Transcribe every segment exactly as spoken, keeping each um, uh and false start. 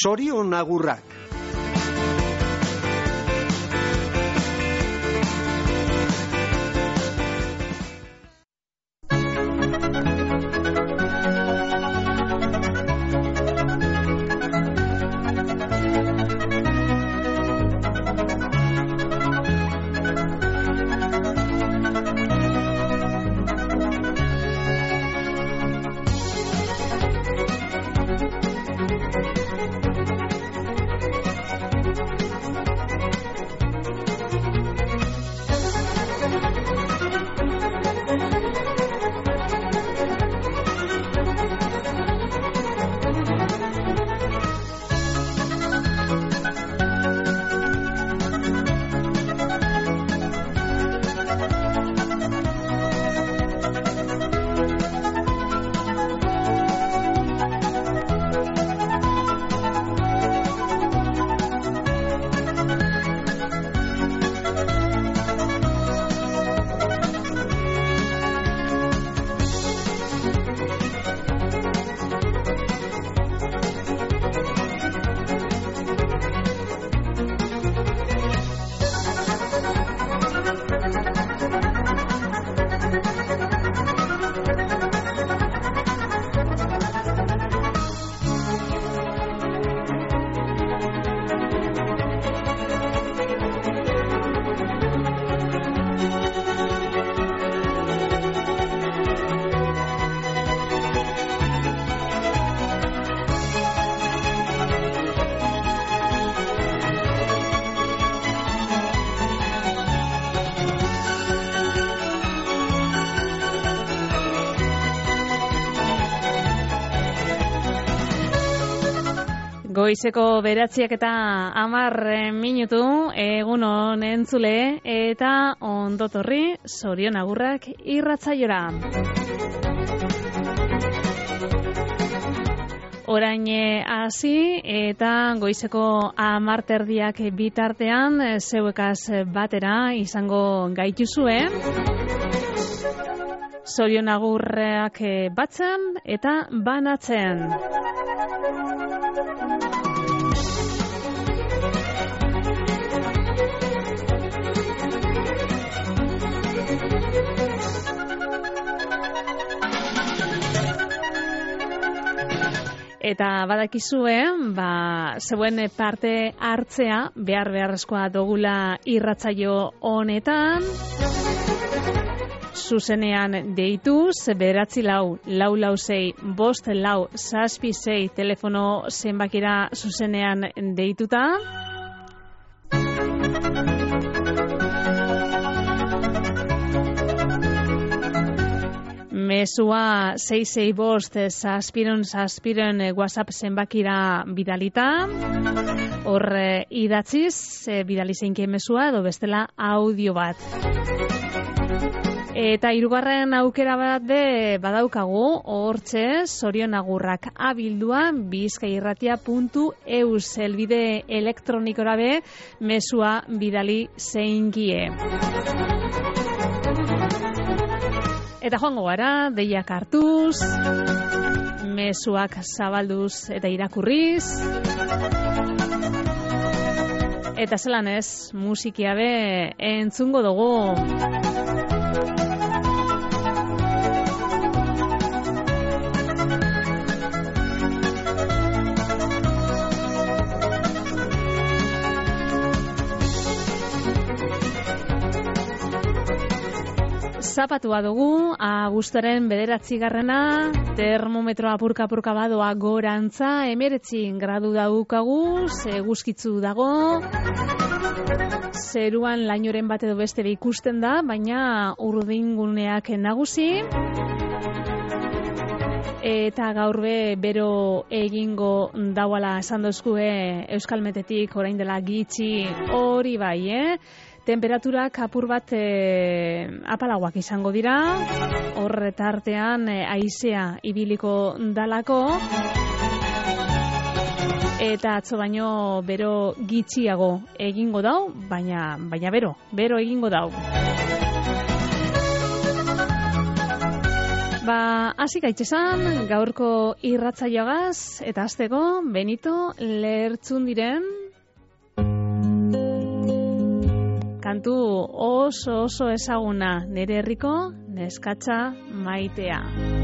Zorion agurrak. Goizeko beratziak eta hamar minutu, egun on entzule eta ondotorri zorion agurrak irratzaiora. Orain hasi eta goizeko hamar terdiak bitartean zeuekaz batera izango gaituzue. Zorion agurrak batzen eta banatzen. Eta badakizue, ba, zeuen parte hartzea behar beharrezkoa dogula irratzaio honetan. Zuzenean deituz, bederatzi lau, lau lau zei, bost lau, zazpi zei telefono zenbakira zuzenean deituta. Mesua sei sei bost zazpiron zazpiron WhatsApp zenbakira bidalita. Hor idatziz, bidali zeinke mesua edo bestela audio bat. Eta hirugarren aukera bat be badaukagu, hortxe zorion agurrak abildua bizkairratia puntu eus helbide elektronikora be mesua bidali zeinkie. Eta joango gara, deiak hartuz, mezuak zabalduz eta irakurriz. Eta zelan ez, musikia be entzungo dugu. Zapatua dugu, abuztuaren bederatzigarrena, termometroa apurka-apurka badoa gorantza, emeretzi gradu daukagu, eguzkitzu dago, zeruan lainoren bat edo beste ikusten da, baina urdinguneak nagusi, eta gaur be bero egingo dauala esan dozkue Euskalmetetik orain dela gitxi hori bai, eh? Temperaturak apur bat e, apalagoak izango dira, horre tartean e, haizea ibiliko dalako, eta atzo baino bero gitxiago egingo dau, baina, baina bero, bero egingo dau. Ba, hasi gaitzesan gaurko irratsaioagaz eta hasteko Benito Lertzundiren kantu oso oso ezaguna, nere herriko neskatxa maitea.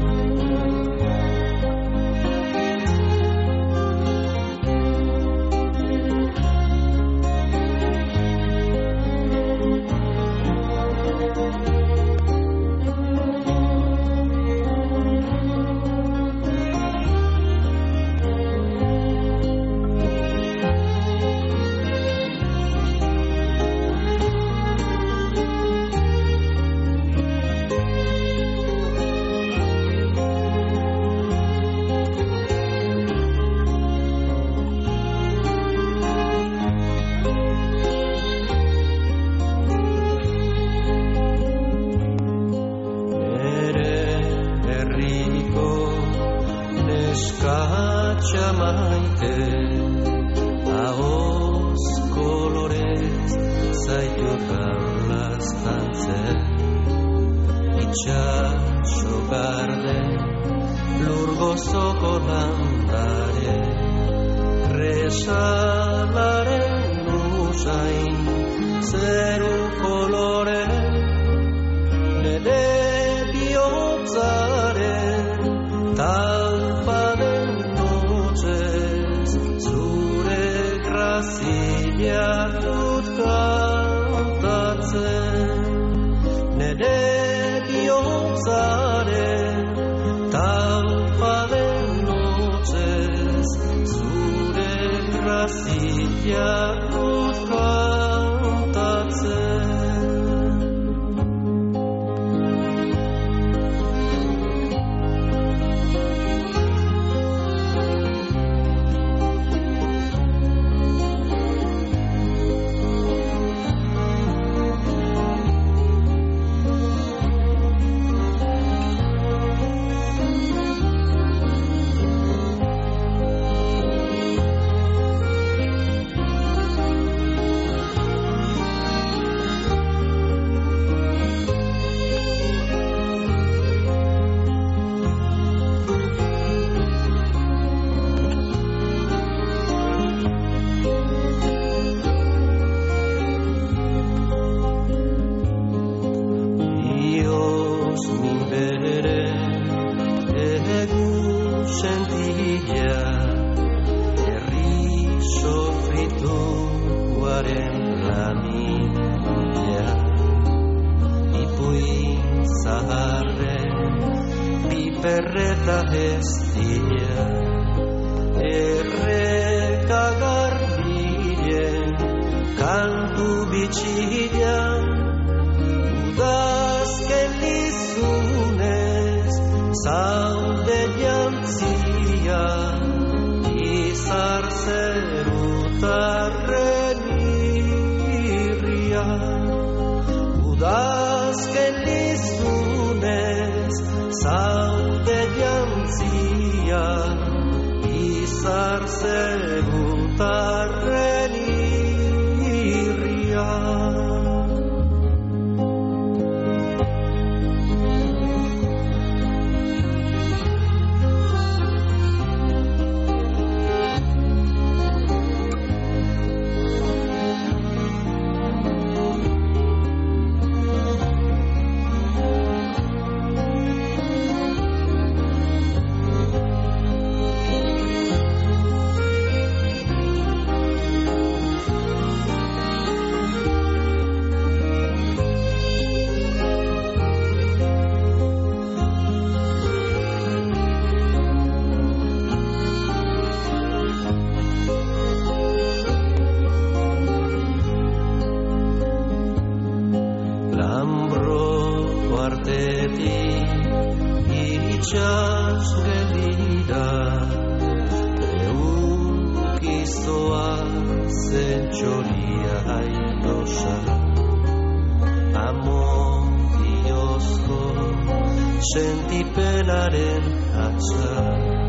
Sentipenaren atza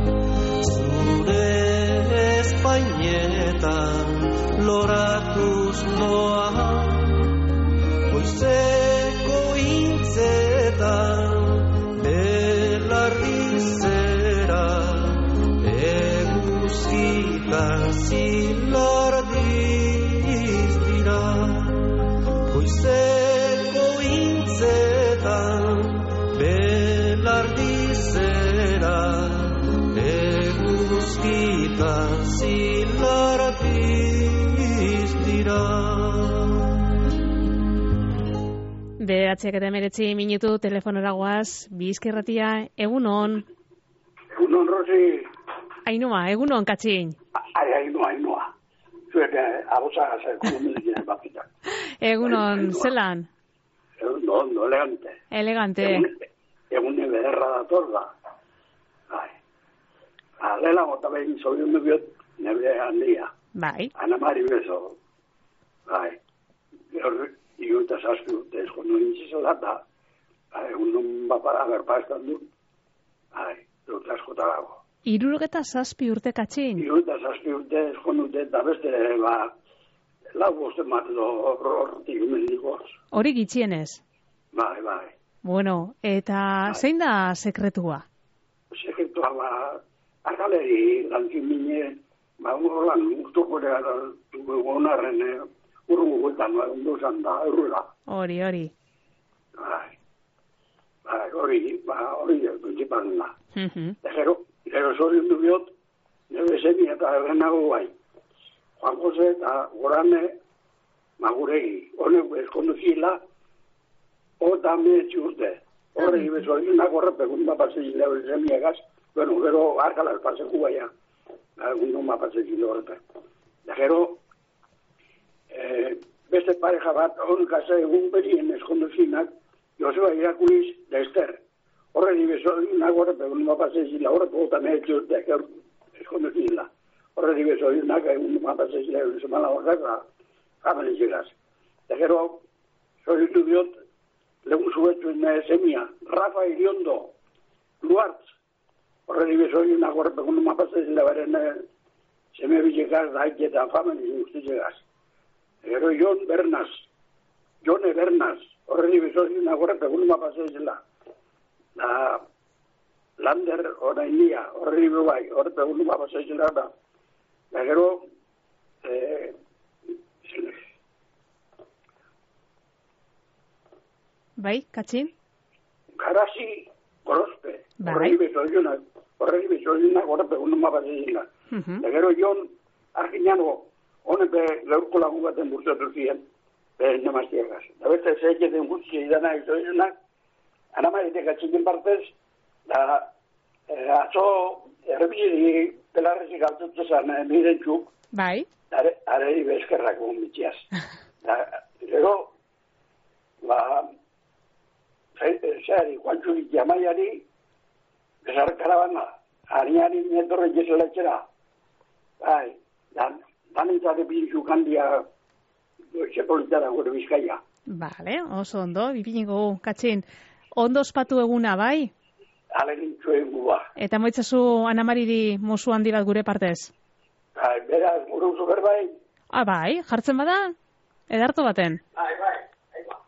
zure espainetan loratuz noa goizeko intzetan belarri ikasi laratiz dira. Bederatziak eta emeretzi minutu telefonora guaz, Bizkairratia, egunon. Egunon, Rosi. Ainhoa, egunon, Katxin. Ai, Ainhoa, Ainhoa. Zuete, abosa gasa, ekonomizien bakitak. Egunon, zelan? Ondo, ondo, elegante. Elegante. Egune beherra dator da. Ai. Alela gota behin zorion dubiot, nebe handia. Bai. Ana Mari beso. Bai. Igo eta zazpi urte eskondo nintzizo data. Egun bapara berpaztan du. Bai, dut askota dago. Hirurogeta zazpi urte, Katxin? Igo eta zazpi urte eskondo dute eta beste, ba, lau boste matlo horretik mendikoz. Hori gitxienez? Bai, bai. Bueno, eta bai. Zein da sekretua? Sekretua, ba, akaleri lantzin mine, ba, urlan, urtuko ere onarren, urru guetan, ondo zan da, urrula. Hori, hori. Bai. Bai, hori, ba, hori, principal da. Mhm. Gero, gero zorion dubiot, nebe zemi eta errenago bai. Juan Jose eta Gorane maguregi. Honek eskondu zila, ota mehetzi urte. Horregi bezoriunak horrepegun mapazegi lehori zemiagaz, bueno, gero arkala espaseku baina, egun mapazegi lehorrepe. Gero, eh, beste pareja bat, honkasa egun berien eskondu zinak, Joseba Irakuliz da Ester. Horregi bezoriunak horrepegun mapazegi lehorrepe, ota mehetzi urte, eskondu zila. Horregi bezoriunak egun mapazegi lehori zemala horreka, jameli llegaz. Gero, zoritu biot, legun zubetuen semia, Rafa Iriondo, Luartz, horregi bezoriunak horrepegun mapazegi leharen seme billegaz da haiketan famili guztitzegaz. Gero, Jon Bernaz, Jone Bernaz, horregi bezoriunak horrepegun mapazegi lehar. Da, Lander orainia, horregi bai, horrepegun mapazegi lehar da. Da, gero, eh, Bai, Katxin? Garasi Gorospe. Bai. Horregi bezoriunak, horregi bezoriunak horrepegun mapazegi lehar. Mhm. Da, gero, Jon Arginano, honepe gaurko lagun baten burtzatu ziren, behen nemaztiagaz. Da, beste zeiketen gutxi idana izorionak, Anamaritek atxiken partez, da, eh, atzo, errebili pelarrezik altutze zan, eh, miren txuk, Bai. are, arei bezkerrako mitziaz. Da, gero, ba, zehari, Juantxurik jamaiari, bezar karabana, hariari nietorre jesela etxera. Bai, dan, danentzate pinxuk handia, sepolitara gure Bizkaia. Bale, oso ondo, bipiniko, Katxin. Ondo ospatu eguna, bai? Alegin txuen guba. Eta moitzazu Anamariri musu handi bat gure partez? Bai, beraz, gure uso berbai. Ah, bai, jartzen bada? Edarto baten? Bai, bai, bai, bai.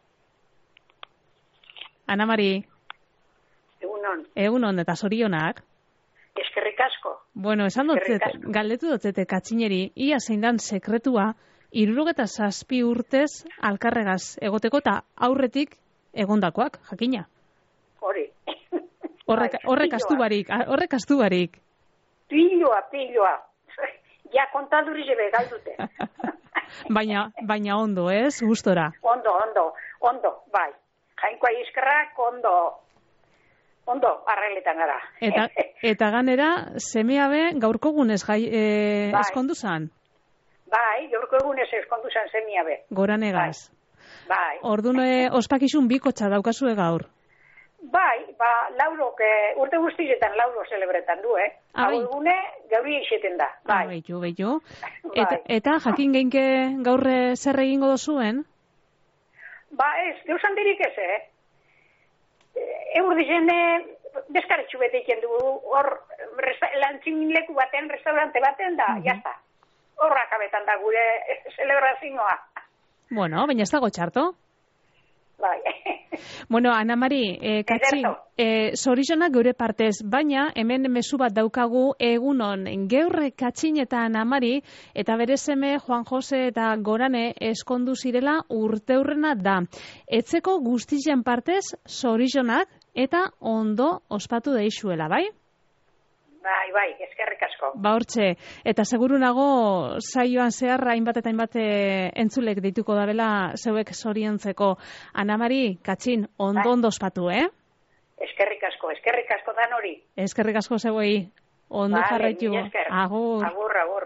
Anamari, Egunon, egunon eta zorionak. eskerrik asko. Bueno, esan dut, Eskerrik asko. galdetu dotzete Katxineri, ia zein dan sekretua, hirurogeta zazpi urtez alkarregaz egoteko eta aurretik egondakoak, jakina. Hori. Horrek, Bai, horrek piloa. astu barik, horrek astu barik. Piloa, piloa. Ja kontaduri jebe galdute. baina, baina ondo, ez? Gustora. Ondo, ondo, ondo, bai. Jainkoa iskerrak, ondo, ondo, arregletan gara. Eta, eta ganera, semeabe gaurko gunez gai, e, Bai. eskondu zan, Bai, gaurko egunez eskondu zan zemia be. goranegaz. Bai, Orduan, e, ospakizun bikotxa daukazue gaur. bai, ba, laurok, eh, urte guztietan lauro celebretan du, eh? Ah, bai. Hau egune, gauri eixeten da, Ah, bai. behitu, behitu. Eta, Bai. eta jakin geinke gaur eh, zer egingo dozuen? Ba, ez, deus handirik ez, eh? Eur dizen, deskaretxu bete iken du, hor, resta- lantzin leku baten, restaurante baten da, Mhm. jazta. Horrak abetan da gure celebrazioa. Bueno, baina ez dago txarto. Bai. Bueno, Ana Mari, eh, Katxin, Ederto. eh, zorizonak geure partez, baina hemen mezu bat daukagu egunon geurre Katxin eta Ana Mari, eta bere seme Juan Jose eta Gorane eskondu zirela urteurrena da. Etzeko guztien partez zorizonak eta ondo ospatu deixuela, bai? Bai, bai, eskerrik asko. Ba hortxe, eta seguru nago saioan zehar hainbat eta hainbat entzulek deituko dabela zeuek zoriontzeko. Ana Mari, Katxin, ondo ondo ospatu, eh? Eskerrik asko, eskerrik asko dan hori. Eskerrik asko zeuei, ondo vale, jarraitu. Agur. Agur, agur.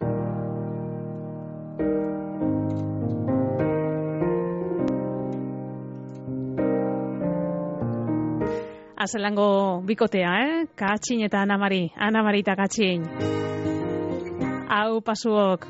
Azelango bikotea, eh? Katxin eta Ana Mari. Ana Mari eta Katxin. Hau pasuok.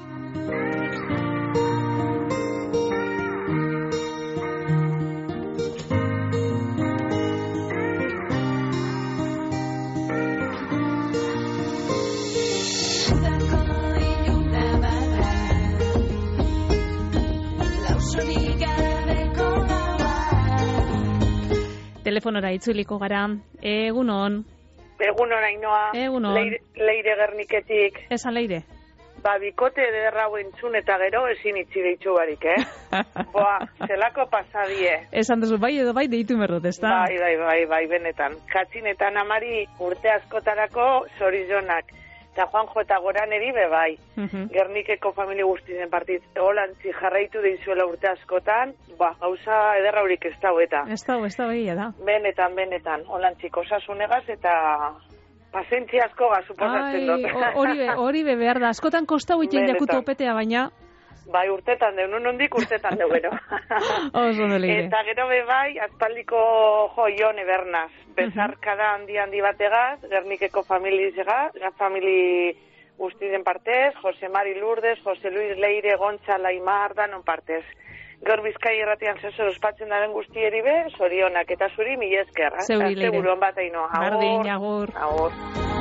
Telefonora itzuliko gara. Egunon. Egunon, Ainoa. Egunon. Leire, leire Gerniketik. Esan Leire. Ba, bikote ederra entzun eta gero ezin itxi deitzu barik, eh? Boa, zelako pasadie. Esan duzu, bai edo bai deitu merrot, ez da? Bai, bai, bai, bai, benetan. Katxin eta Ana Mari urte askotarako zorizonak. Eta Juanjo eta Goraneri be bai. Uh-huh. Gernikeko familia guztien partiz. Holantzi jarraitu deizuela urte askotan, ba, gauza ederra horik ez dau eta. Ez dau, ez dau egia da. Benetan, benetan. Holantziko osasunegaz eta pazientzia asko suposatzen dut. Hori be, hori be behar da. Askotan kostau iten jakutu opetea, baina... Bai, urtetan deu, nun hondik urtetan deu, gero. Oso no leire. Eta gero be bai, azpaldiko jo, Ione Bernaz. Bezarkada handi handi bategaz, Gernikeko familizegaz, famili guztien partez, Jose Mari Lourdes, Jose Luis Leire, Gontza, Laimar, danon partez. Gaur Bizkai irratian zezor ospatzen daren guztieri be, zorionak eta zuri mila esker. Zeuri Leire. Buruan bat aino. Bardin, agur. Agur.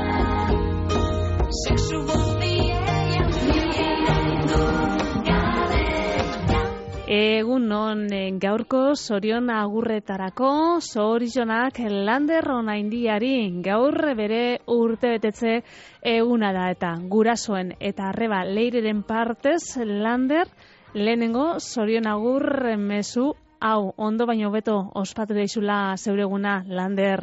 Egun non gaurko zorion agurretarako zorizonak Lander onaindiari gaur bere urte betetze eguna da eta gurasoen eta arreba Leireren partez Lander lehenengo zorion agur mezu hau ondo baino beto ospatu daizula zeure eguna Lander.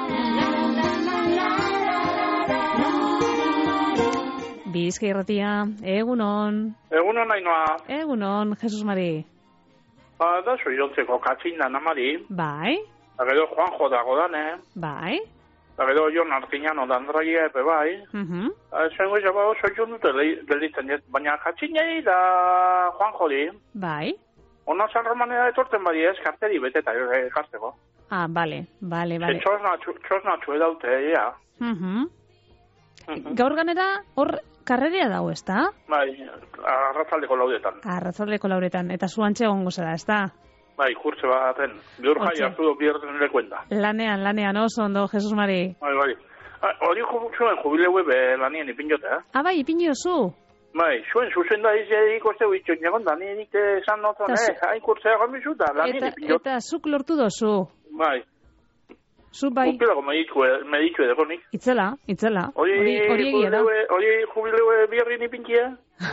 Bizkai irratia, egunon. Egunon, Ainoa. Egunon, Jesus Mari. Ba, da, zoirontzeko Katxin da Ana Mari. Bai. Da gero Juanjo da Godane. Bai. Da gero Jon Artiñano da Andraia epe bai. Mhm. Zengo izaba oso jon dute gelditzen jet, baina Katxinei da Juanjo di. Bai. Ona San Romanera etorten badi ez, karteri beteta ekarteko. Ah, bale, bale, bale. Ze txosna, txosna txue daute, ja. Mhm. Gaur ganera, hor karrerea dago, ez da? Bai, arratzaldeko laudetan. Arratzaldeko lauretan, eta zuantxe egongo zera, ez da? Bai, kurtze baten, biur jai hartu do bierten lekuenda. Lanean, lanean, oso ondo, Jesus Mari. Bai, bai. Hori zuen jubileue be lanien ipinjote, eh? Ah, bai, ipinio zu? Bai, zuen zuzen da izia ikosteu itxo, negon da, nik esan noton, eh? Hain kurtzea gamizu da, lanien ipinjote. Eta zuk lortu dozu? Bai. Zu bai. Upilako meditxue dago nik. Itzela, itzela. Hori egia da. Hori jubileue bierrin ipinkia.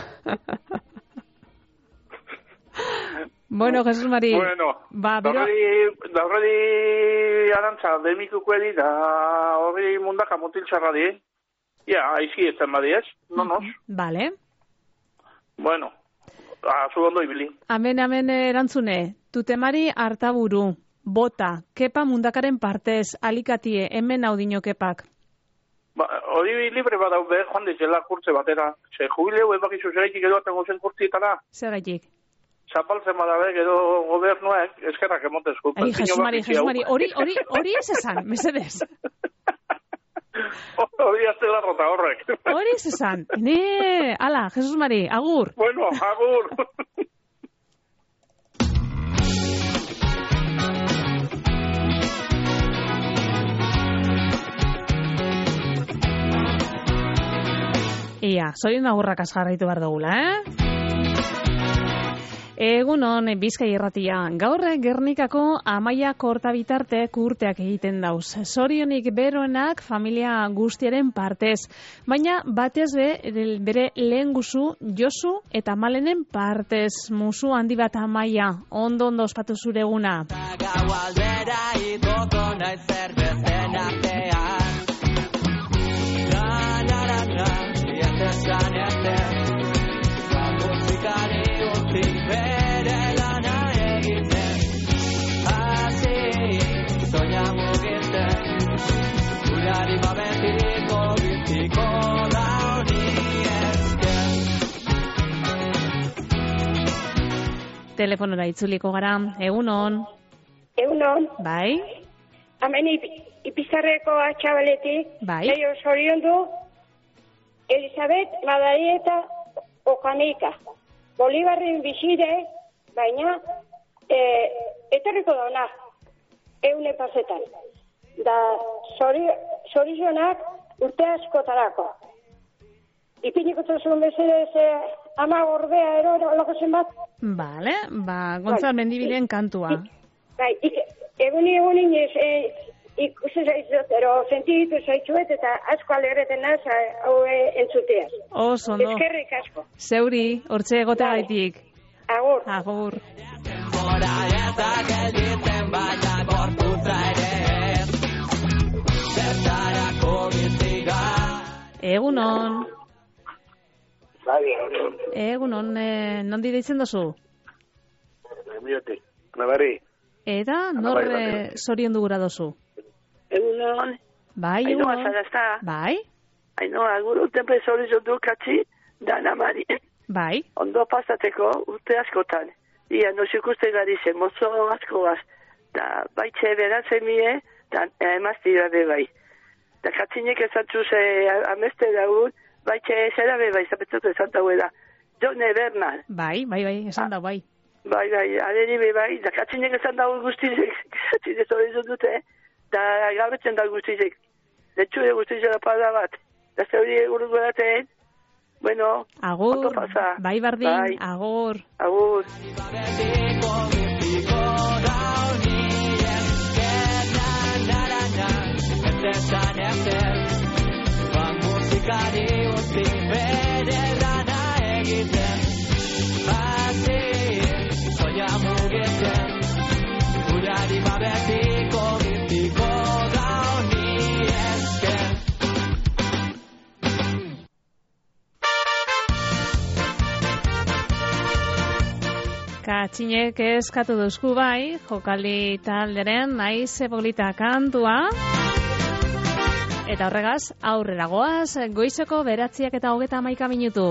Bueno, Jesus Mari. Bueno, ba, bero... da horredi arantza demikuko edi, da horri mundaka mutiltxarra di. Ja, aizi etzen badi ez, nonos. Vale. Bueno, azu ondo ibili. Amen, amen erantzune. Tutemari hartaburu. Bota, kepa mundakaren partez, alikatie, hemen audino kepak. Ba, hori libre badau be, joan dizela kurtze batera. Ze jubileu ebakizu zeraitik edo atengo zen kurtzietara. Zeraitik? Zapaltzen badabe, edo gobernuek, eskerrak emontezko. Ai, Jesus Mari, Jesus Mari, hori, hori, hori ez esan, mesedez. Hori azte la rota horrek. Hori ez esan. Ne, ala, Jesus Mari, agur. Bueno, agur. Ia, zorion agurrakaz jarraitu behar dugula, eh? Egunon, Bizkai irratia. Gaur Gernikako Amaia Korta bitartek urteak egiten dauz. Zorionik beroenak familia guztiaren partez. Baina batez be, bere lehen guzu Josu eta Malenen partez. Musu handi bat Amaia. Ondo ondo ospatu zure eguna. esan ezen, ba musikari utzi bere lana egiten, hasi soña mugitzen, gurari babesiko biziko da honi esker. Telefonora itzuliko gara, egunon. Egunon. Bai. Hemen Ipizarreko atxabaletik. Bai. Leio zoriondu Elizabeth Madarieta Okanika. Bolibarren bizire, baina e, etorriko dauna, eune pasetan. Da zorizionak urte askotarako. Ipiniko zuen bezala ze ama gorbea ero olako zenbat? Bale, ba, Gontzal Mendibilen kantua. Bai, eguni egunin ez, ikusi zaizut, ero sentitu zaitzuet eta asko alerreten naz hau entzuteaz. Oso, ondo. Eskerrik asko. Zeuri, hortxe egoteagaitik. Agur. Agur. Denbora eta gelditzen baina gorputza ere ez, zertarako biziga. Egunon. Bai, egunon. Egunon, eh, nondi deitzen dozu? Miote, nabari. Eta nor eh, zoriondu gura dozu? Egunon. Bai, Ainoa egunon. zara ezta. Bai, Ainoa, guru tempe zorizondu katzi, dana mari. bai. Ondo pasateko urte askotan. Ia, nos ikuste gari zen, mozo asko gaz. Da, baitxe beratzen mie, da emazti dabe bai. Da, katzinek ezantzu ze ameste daun, baitxe zera be bai, zapetzatu esan dauela. Jone Bernal. Bai, bai, bai, esan da, bai. Bai, bai, aderi be bai, da katzinek esan daun guztizek, katzinek zorizondute, da gabetzen da guztizek. Letxure guztizek da pada bat. Da zeuri urrugu daten, bueno, Agur, ondo pasa. bai bardin, Bai. agur. Agur. Babesiko biziko da honi esker, na, na, na, na, ez esan ezer, ba musikari utzi bere lana egiten, hasi soña mugitzen, gurari babesiko biziko da honi esker. Katxinek eskatu duzku bai, jokaldi talderen naiz ebolita kantua. Eta horregaz, aurrera goaz, goizeko beratziak eta hogeta hamaika minutu.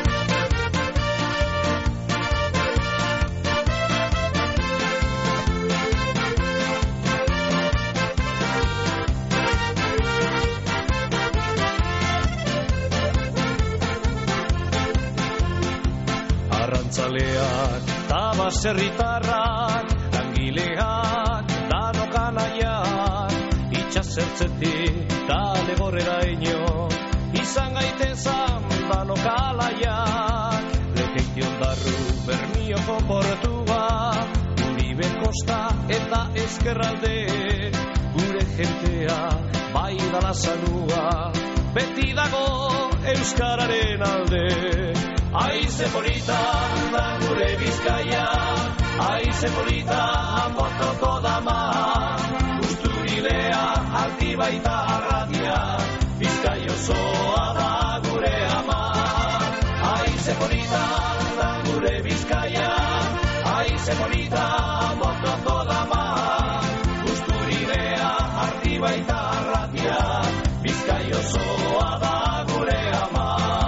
Arrantzaleak, tabaserritarrak, langileak, danok anaiak, itxasertzetik, tale gorrera ino, izan gaitezan danok alaiak, lekeition darru, bermioko portua, Uribe Kosta eta Ezkerralde, gure jentea, bai dala zanua, beti dago euskararen alde. Aize polita da gure Bizkaia, aize polita motoko dama, Usturilea arti baita arratia, Bizkai osoa da gure ama. Aize polita da gure Bizkaia, aize polita motoko dama, Usturilea arti baita arratia, Bizkai osoa da gure ama.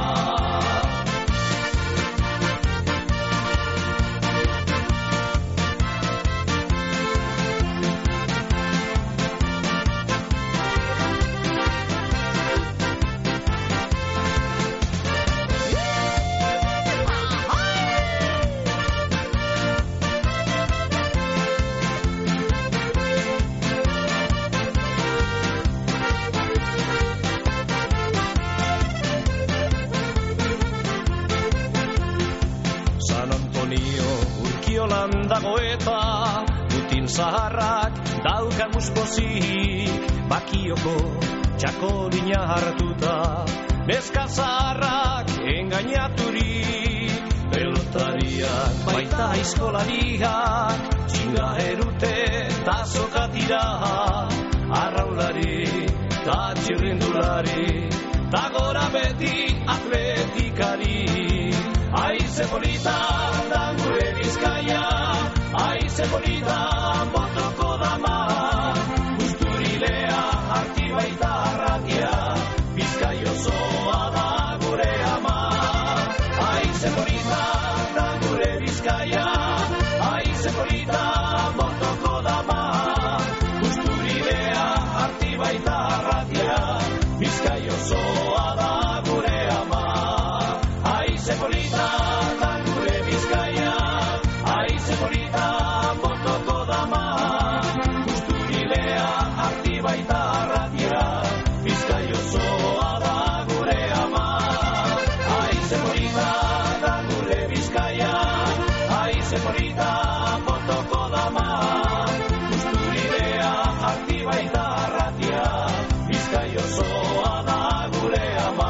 Dago eta Putin zaharrak daukan muspozik, Bakioko txakolina hartuta, neska zaharrak engainaturik, pelotariak baita aizkolariak, txinga erute eta zokatira, arraulari eta txirrindulari, da gora beti atletikari. Aize polita da gure Bizkaia, aize polita botoko dama, Busturilea Artiba eta Arratia, Bizkai osoa da gure ama. Aize polita da gure Bizkaia, aize polita botoko dama, Busturilea Artiba eta Arratia, Bizkai osoa da gure ama. Aize polita da gure Bizkaia, aize polita botoko dama, Busturilea Artiba eta Arratia, Bizkai osoa da gure ama. Aize polita da gure Bizkaia, aize polita botoko dama, Busturilea Artiba eta Arratia, Bizkai osoa da gure ama.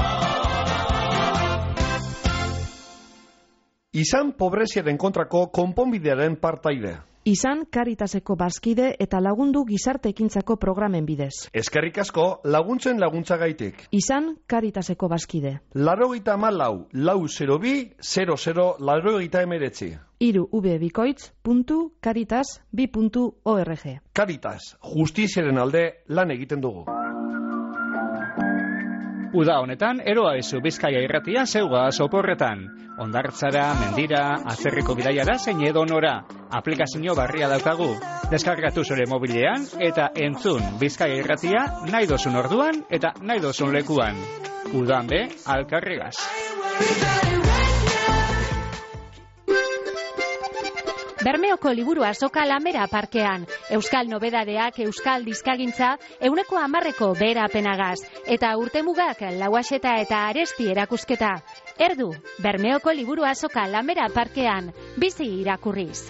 Izan pobreziaren kontrako konponbidearen partaide. Izan Karitaseko bazkide eta lagundu gizarte ekintzako programen bidez. Eskerrik asko laguntzen laguntzagaitik. Izan Karitaseko bazkide. Laurogeita hamalau, lau zero bi, zero zero, laurogeita hemeretzi. Hiru ubebikoitz puntu karitas bi puntu org. Karitas, justiziaren alde lan egiten dugu. Uda honetan, eroa ezu Bizkaia irratia zeuga soporretan. Ondartzara, mendira, atzerriko bidaiara zein edonora. Aplikazio barria daukagu. Deskargatu zure mobilean eta entzun Bizkaia irratia nahi dozun orduan eta nahi dozun lekuan. Udan be, alkarregaz. Bermeoko liburu azoka Lamera parkean. Euskal nobedadeak, euskal dizkagintza, euneko hamarreko beherapenagaz. Eta urtemugak lauaxeta eta aresti erakusketa. Erdu, Bermeoko liburu azoka Lamera parkean. Bizi irakurriz.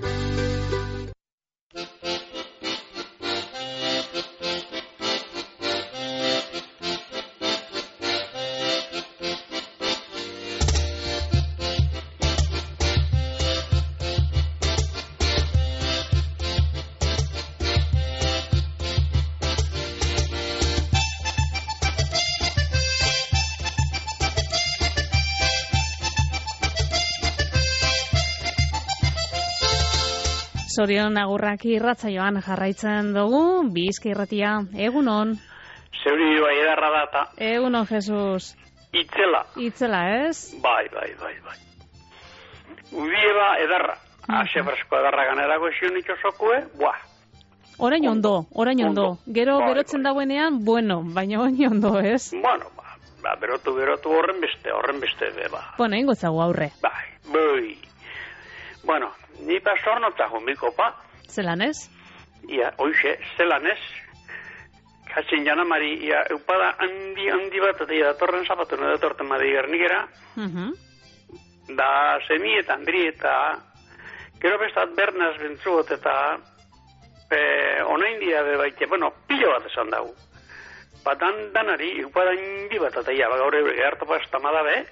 Zorion agurrak irratzaioan jarraitzen dugu, Bizkai irratia, egunon. Zeuri bai edarra data. Egunon, Jesus. Itzela. Itzela, ez? Bai, bai, bai, bai. Ubieba edarra. Ase fresko edarra ganerako esionik osokue, buah. Orain ondo, orain ondo. Gero bai, berotzen bai. dauenean, bueno, baina orain ondo, ez? Bueno, ba, ba, berotu, berotu horren beste, horren beste, beba. Bueno, ingo zago aurre. Bai, bai. Bueno, ni pasornotza jumiko pa. Zelan ez? Ia, oixe, zelan ez. Katzen jana mari, ia, eupada handi, handi bat, eta ia, datorren zapatu, no datorten mari gernikera. Uh-huh. Da, semi eta handri eta, gero bestat bernaz bentzuot eta, e, onain dia be baite, bueno, pilo bat esan dago. Ba, dan, danari, eupada handi bat, eta ia, ba, gaur eure, hartu pa estamada be.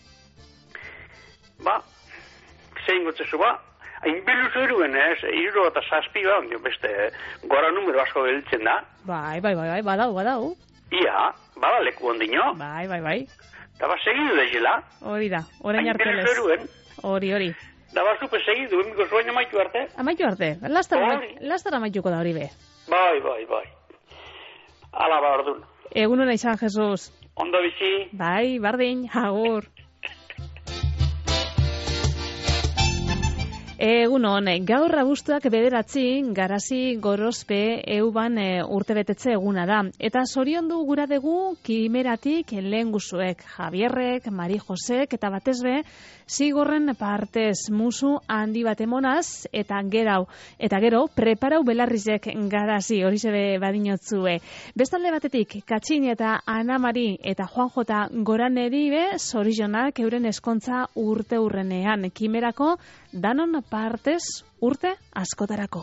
Ba, zein gotzezu ba, hain beluzu eruen ez, iruro eta zazpi ba, beste gora numero asko gelditzen da. Bai, bai, bai, bai, badau, badau. Ia, bada leku ondino. Bai, bai, bai. Da ba, segidu dezela. Hori da, orain arte Hain lez. beluzu eruen. Hori, hori. Da ba, zupe segidu, emiko zuain amaitu arte. Amaitu arte, lastar, Hori. lastar amaituko da hori be. Bai, bai, bai. Ala ba, ordun. Egunon izan, Jesus. Ondo bizi. Bai, bardin, agur. Egunon, gaur abuztuak bederatzi, garazi gorospe euban e, urtebetetze eguna da. Eta zorion du gura dugu kimeratik lehen guzuek, Javierrek, Mari Josek, eta batez be, zigorren partez musu handi bat emonaz, eta gerau, eta gero, preparau belarrizek garazi, hori zebe badinotzue. Bestalde batetik, Katxin eta Ana Mari eta Juan Jota Goraneri be, zorionak euren eskontza urte urrenean, kimerako danon partez urte askotarako.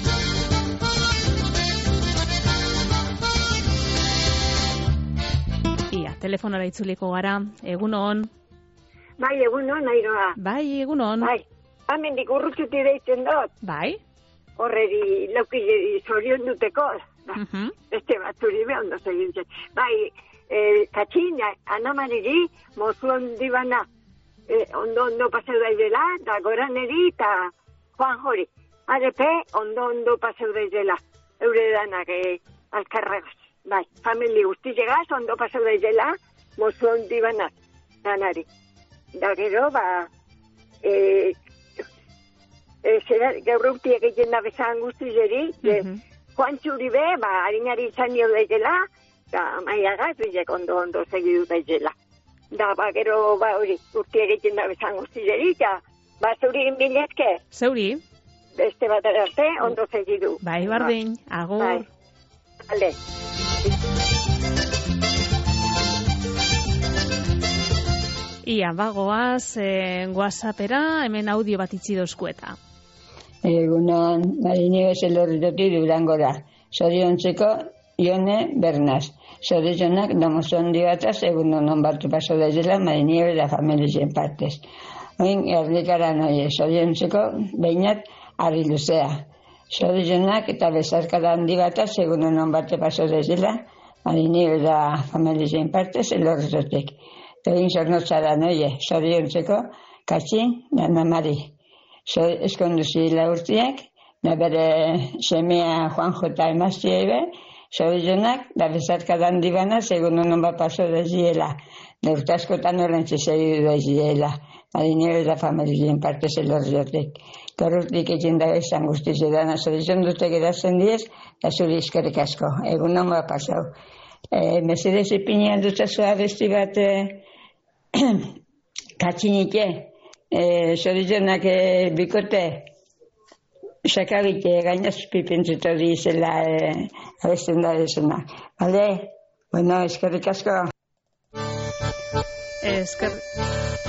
Ia, telefonara itzuliko gara, egunon. Bai, egunon, airoa. Bai, egunon. Bai, amendik urrutxuti deitzen dut. Bai. Horreri, laukilleri zorion duteko. Ba, Uh-huh. Beste batzuri be ondo segintzen. Bai, e, katxin, anamariri, mozu handi bana, e, ondo ondo paseu daizela, da goraneri, eta Juan Jori. Arepe, ondo ondo paseu daizela, eure danak e, alkarregaz. Bai, famili guzti llegaz, ondo paseu daizela, mozu handi bana, danari. Da gero, ba, e, e, zera, gaur urtiek egin da bezan guzti zeri, mm-hmm. Juan Txuri be, ba, harinari izan nio daizela, da, maiagaz, bizek ondo ondo segidu daizela. Da, ba, gero, ba, hori, urtiek egin da bezan guzti zeri, da, ba, zuri inbilezke? Zeuri. Beste bat arte, ondo segidu. Bai, bardin, ba. Agur. Bai, alde. Ia, bagoaz, eh, WhatsAppera, hemen audio bat itxi dozkueta. Egunon, marinio zelorritoti Durangora. Zoriontzeko, Ione Bernaz. Zorionak domozon dibataz, egunon on batu paso daizela, marinio da familien partez. Oin, erdikara noie, zoriontzeko, behinat, ari luzea. Zorionak eta bezarkada handi bataz, egunon on batu paso daizela, marinio da familien partez, elorritotik. Egin zornotzara noie, zoriontzeko, katxin, dana mari. So, eskonduzi laurtiak, da bere semea Juanjo eta emaztia ebe, zorionak, da bezarka dandi bana, segun honon bat paso da ziela. Da urtaskotan horrentzi segidu da ziela. Marinero da familien parte zelorriotik. Korrurtik egin da esan guztiz edana, zorion dute gedatzen diez, da zuri eskerrik asko. Egun hon bat pasau. E, Mercedes ipinean dutzazu abesti bat e, katxinike, e, zorionak e, bikote, sakabite gainaz pipentzuto di izela e, abesten da esena. Bale? Bueno, eskerrik asko. Eskerrik...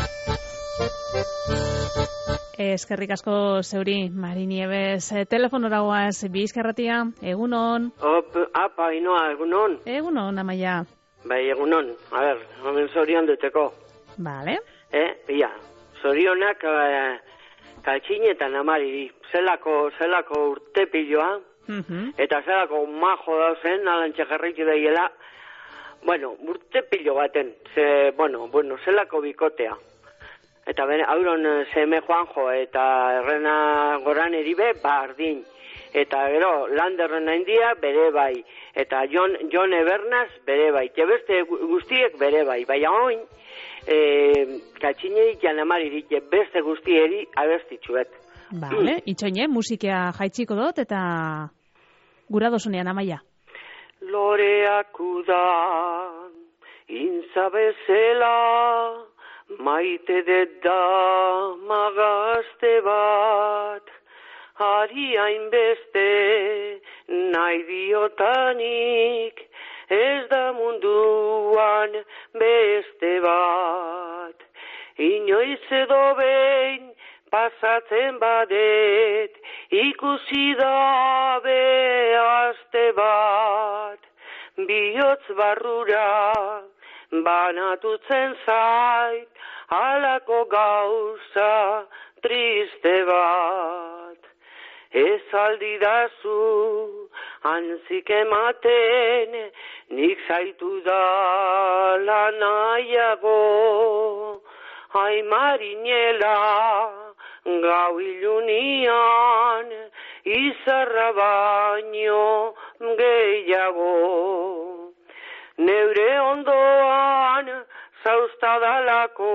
Eskerrik asko zeuri, Mari Nieves. Telefonora guaz, Bizkarratia, egunon. Op, apa, inoa, egunon. Egunon, Amaia. Bai, egunon. A ber, homen zorion duteko. Vale. Eh, ia, zorionak eh, kaltxinetan amariri. Zelako, zelako urtepiloa, uh-huh. Eta zelako majo dauzen, alantxe jarraitu daiela. Bueno, urtepilo baten, ze, bueno, bueno, zelako bikotea. Eta bene, auron seme Juanjo eta errena goran eribe, bardin. Eta gero, Landerren handia bere bai. Eta Jon, Jon Ebernaz bere bai. Eta beste guztiek bere bai. Baina oin, e, katxinerik janamaririk beste guztieri abestitxuet. Bale, itxoine, musikea jaitsiko dut eta gura dozunean, Amaia. Loreak udan, inzabezela, maite dut da magazte bat, ari hainbeste nahi diotanik, ez da munduan beste bat. Inoiz edo behin pasatzen badet, ikusi da behazte bat, bihotz barrura banatutzen zait, halako gauza triste bat. Ez aldidazu antzik ematen, nik zaitu da lanaiago, ai marinela, gau ilunian, izarra baino gehiago. Neure ondoan zauztadalako,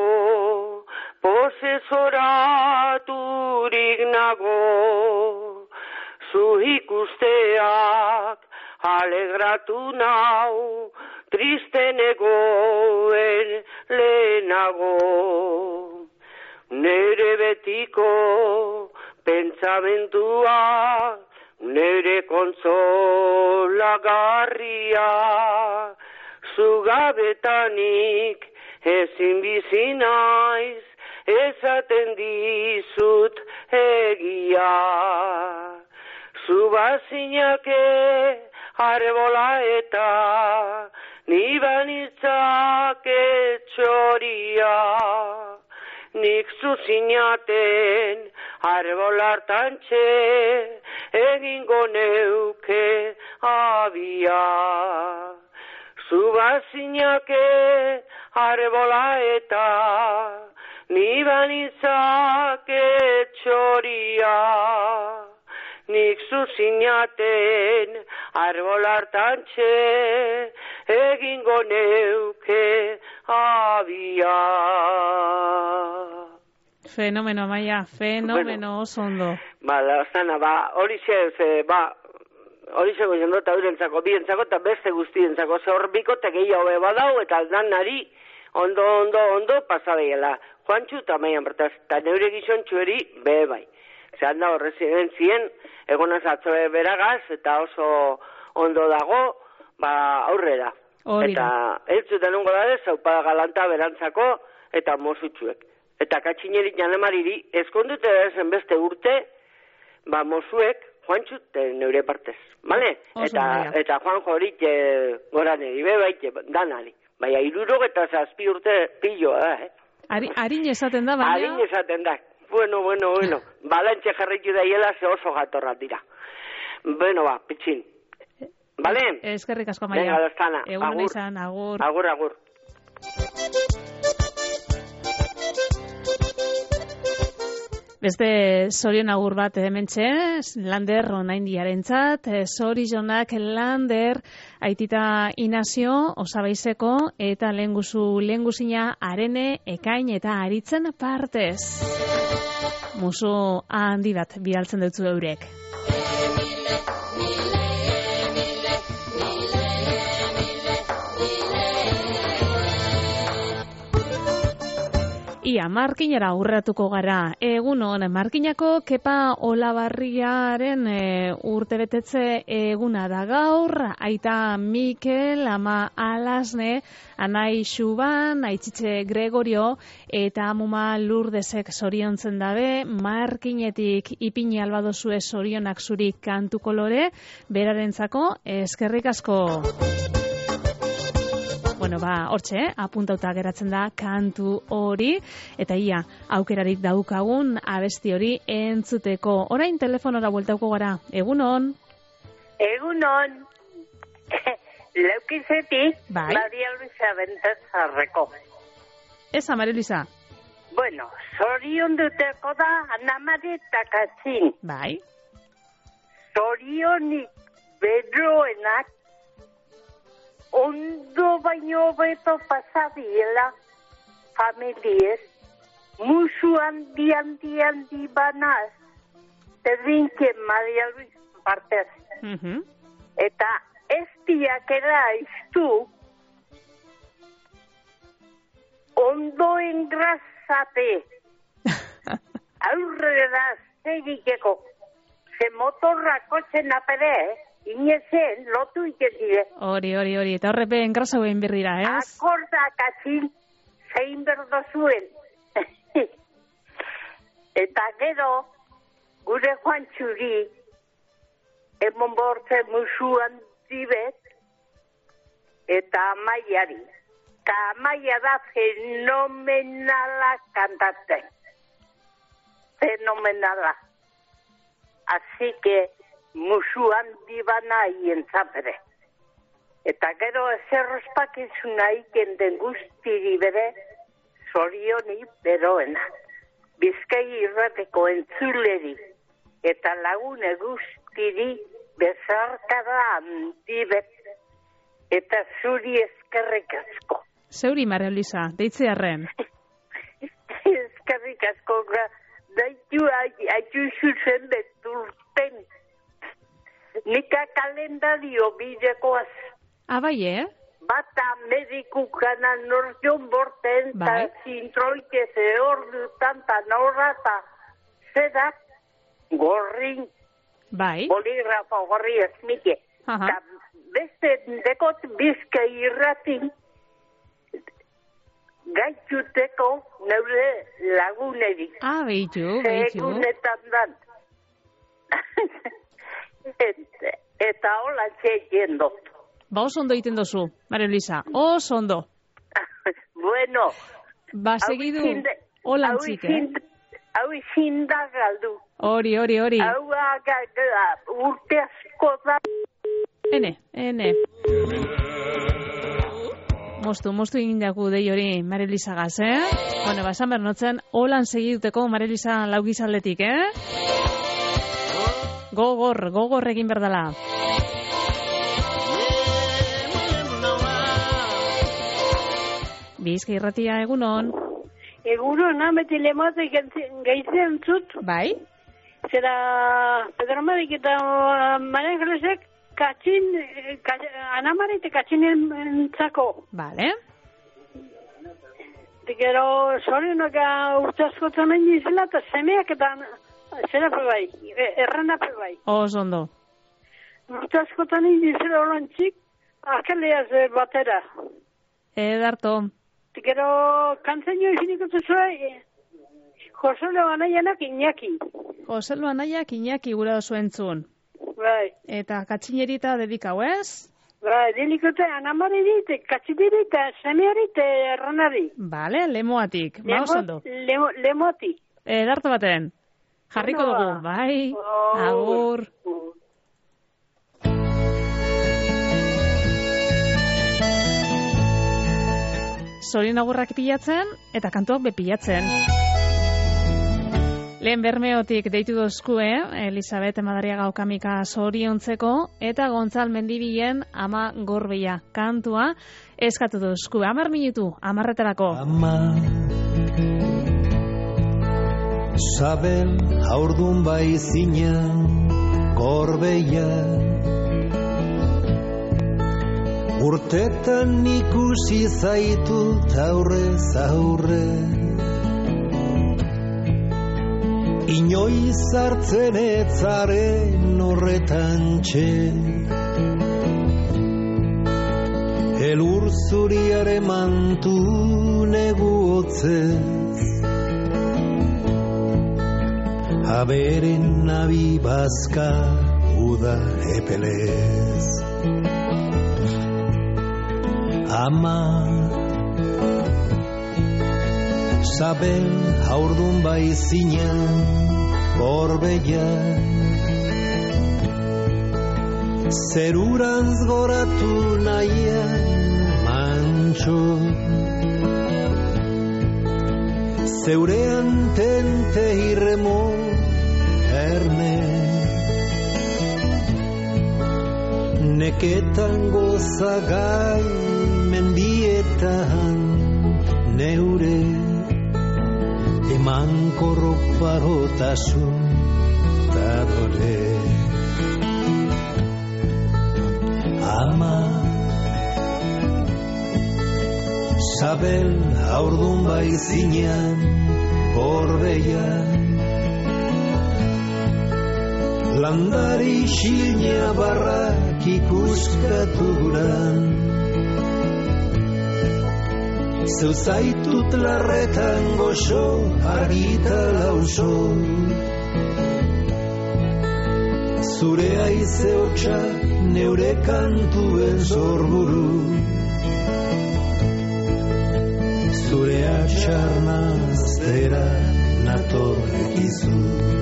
posezoraturik nago. Zu ikusteak alegratu nau, triste negoen lehenago. Nere betiko pentsamentua, nere kontzolagarria, zugabetanik ezin bizi naiz, esaten dizut egia. Zubazinake arbola eta nibanitzak etxoria. Nik zuzinaten arbolartantxe egingo neuke abia. Zubazinake arbola eta ni banizake txoria. Nik zuzinaten arbolartantxe egingo neuke abia. Fenomeno, Amaia, fenomeno oso ondo. Ba, Lastana, ba, hori ze, ba, hori ze gozen dut aurentzako, bientzako eta beste guztientzako, ze hor bikote gehiago eba dau eta aldanari ondo, ondo, ondo pasadeiela. Juantxu eta Amaian bertaz, eta neure gizontxueri be bai. Zehan da horrezien zien, egonaz atzoe beragaz, eta oso ondo dago, ba, aurrera. Hori. Eta ez zuten ungo dade, zaupada galanta berantzako, eta mozutxuek. Eta katxinerik janemariri, ezkondute da zen beste urte, ba, mozuek, Juantxut neure partez. Bale? Eta, eta Juanjo horik e, goran eri, be baite, danari. Baina, irurok eta zazpi urte pilloa da, eh? Ari, arin esaten da, baina? Arin esaten da. Bueno, bueno, bueno. Balantxe jarritu daiela ze oso gatorra dira. Bueno, ba, pitxin. Bale? Eskerrik asko, Amaia. Venga, Lastana. Egun izan, agur. Agur, agur. Beste zorion agur bat hementxe, Lander onaindiarentzat, zorionak Lander, aitita Inazio, Osabaizeko, eta lehenguzu lehenguzina Arene, Ekain eta Aritzen partez. Musu handi bat bialtzen dutzu eurek. Ia, Markinera urratuko gara. Egunon, Markinako Kepa Olabarriaren e, urtebetetze eguna da gaur, aita Mikel, ama Alasne, anai Xuban, aitzitxe Gregorio, eta amuma Lurdesek zoriontzen dabe, Markinetik ipini albadozue zorionak zuri kantu kolore, berarentzako eskerrik asko. Bueno, ba, hortxe, eh? Apuntauta geratzen da kantu hori, eta ia, aukerarik daukagun abesti hori entzuteko. Orain telefonora bueltauko gara. Egunon? Egunon. Leukizetik, bai? Maria Luisa Bentezarreko. Eza, Maria Luisa? Bueno, zorion duteko da Anamari eta Katzin. Bai? Zorionik beroenak ondo baino beto pasadiela familiez, musu handi handi handi banaz, terdinke Maria Luis partez. Uh-huh. Eta ez diakera iztu ondo engrazate aurrera zegikeko, ze motorra kotzen apere, Inezen, lotu ikendire. Hori, hori, hori. Eta horrepe engrasauen berrira, ez? Akordak atzin, zein berdo zuen. Eta gero, gure Juantxuri, emon bortze musuan dibet, eta Amaiari. Eta Amaia da fenomenala kantatzen. Fenomenala. Así que, musu handi bana ientzapere. Eta gero ezerrospakizuna iken den guztiri bere, zorioni beroena. Bizkai irrateko entzuleri eta lagune guztiri bezarkada handibet eta zuri eskerrik asko. Zeuri, Maria Luisa, deitze arren. Eskerrik asko, daitu aitu zuzen beturten. Nika kalendario bidekoaz. Abai, eh? Bata medikukana norzion borten, eta bai. Zintroike ze hor dutan, eta norrata zedak gorrin. Bai. Boligrafo gorri esmike. Eta beste dekot bizka irratin, gaituteko neure lagunerik. Ah, behitu, behitu. Segunetan dan. Et, eta hola txekien dut. Ba, oso ondo iten dozu, Maria Luisa, oso ondo. Bueno. Ba, segidu, hola antzik, eh? Hau izin da galdu. Hori, hori, hori. Hau urte asko da. Ene, ene. Mostu, mostu egin daku dei hori Marilizagaz, eh? Bueno, basan bernotzen, holan segituteko Mariliza laugizaldetik, eh? Gogor, gogor egin berdala. Bizka irratia, egunon? Egunon, ameti lemote gaitzen zut. Bai? Zera, Pedro Marik eta Maria Angelesek katxin, anamare eta katxinen entzako. Bale. Gero, zorionak urte askotan nahi nizela, eta semeak eta zera bai, errana bai. Oso ondo. Urte askotan nahi nizela horantzik, akaleaz batera. Edarto. Gero, kantzaino ifiniko zuzua, Joselo Anaianak Iñaki. Joselo Anaiak Iñaki gura oso entzun. Bai. Eta katxinerita dedikau, ez? Bai, dedikote anamariri, katxineri eta semeari eta erranari. Bale, lemoatik. Ba, oso ondo. Lemo, lemoatik. Edarto baten. Jarriko dugu, bai. Agur. Zorien agurrak pilatzen, eta kantuak bepilatzen. Lehen Bermeotik deitu dozkue, Elisabet Madariaga okamika zoriontzeko, eta Gontzal Mendibilen Ama Gorbeia kantua eskatu dozkue. Amar minutu, amarretarako. Ama, Sabel haurdun bai zinan Gorbeia, urtetan ikusi zaitut aurrez aurre, inoiz hartzen etzaren horretan txe, elur zuriare mantu negu hotzez, aberen nabi bazka uda epelez. Ama, Sabel haurdun bai zinan Gorbeia, zerurantz goratu nahian mantxo, zeurean tente irremo erne, neketan gozagai mendietan neure, eman korroparotasun tadore. Ama, Sabel haurdun bai zinan Gorbeia, landari xilnia barrak ikuskatu guran, zeu zaitut larretan goxo argita lauso, zure aize hotxak neure kantuen zorburu, zure atxarnaztera natorrekizu.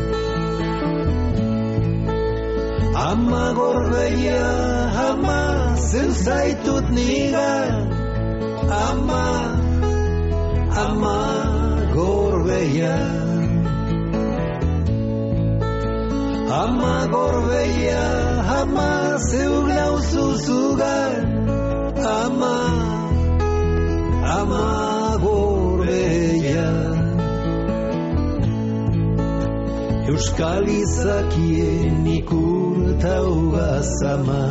Ama Gorbeia, ama zeu zaitut nigan, ama, ama Gorbeia, ama Gorbeia, ama zeu glauzuzugan, ama, ama Gorbeia, euskal izakien ikurtaugaz ama.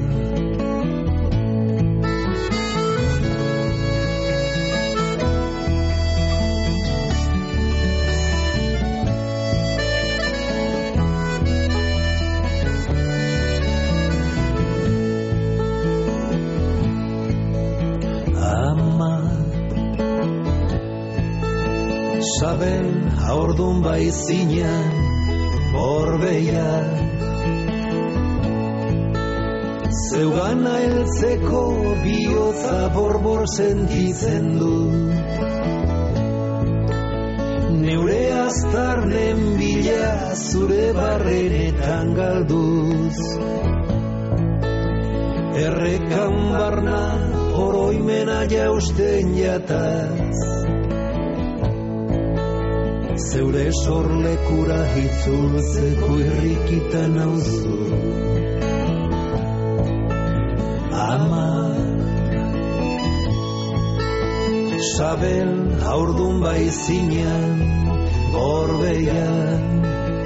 Sabel haurdun bai zinan Gorbeia, zeugana heltzeko bihotza borbor sentitzen du, neure aztarnen bila zure barrenetan galduz, errekan barna oroimen dena jausten jataz, zeure sorlekura itzultzeko irrikitan nauzu. Ama, Sabel haurdun baizinean, gorbeian,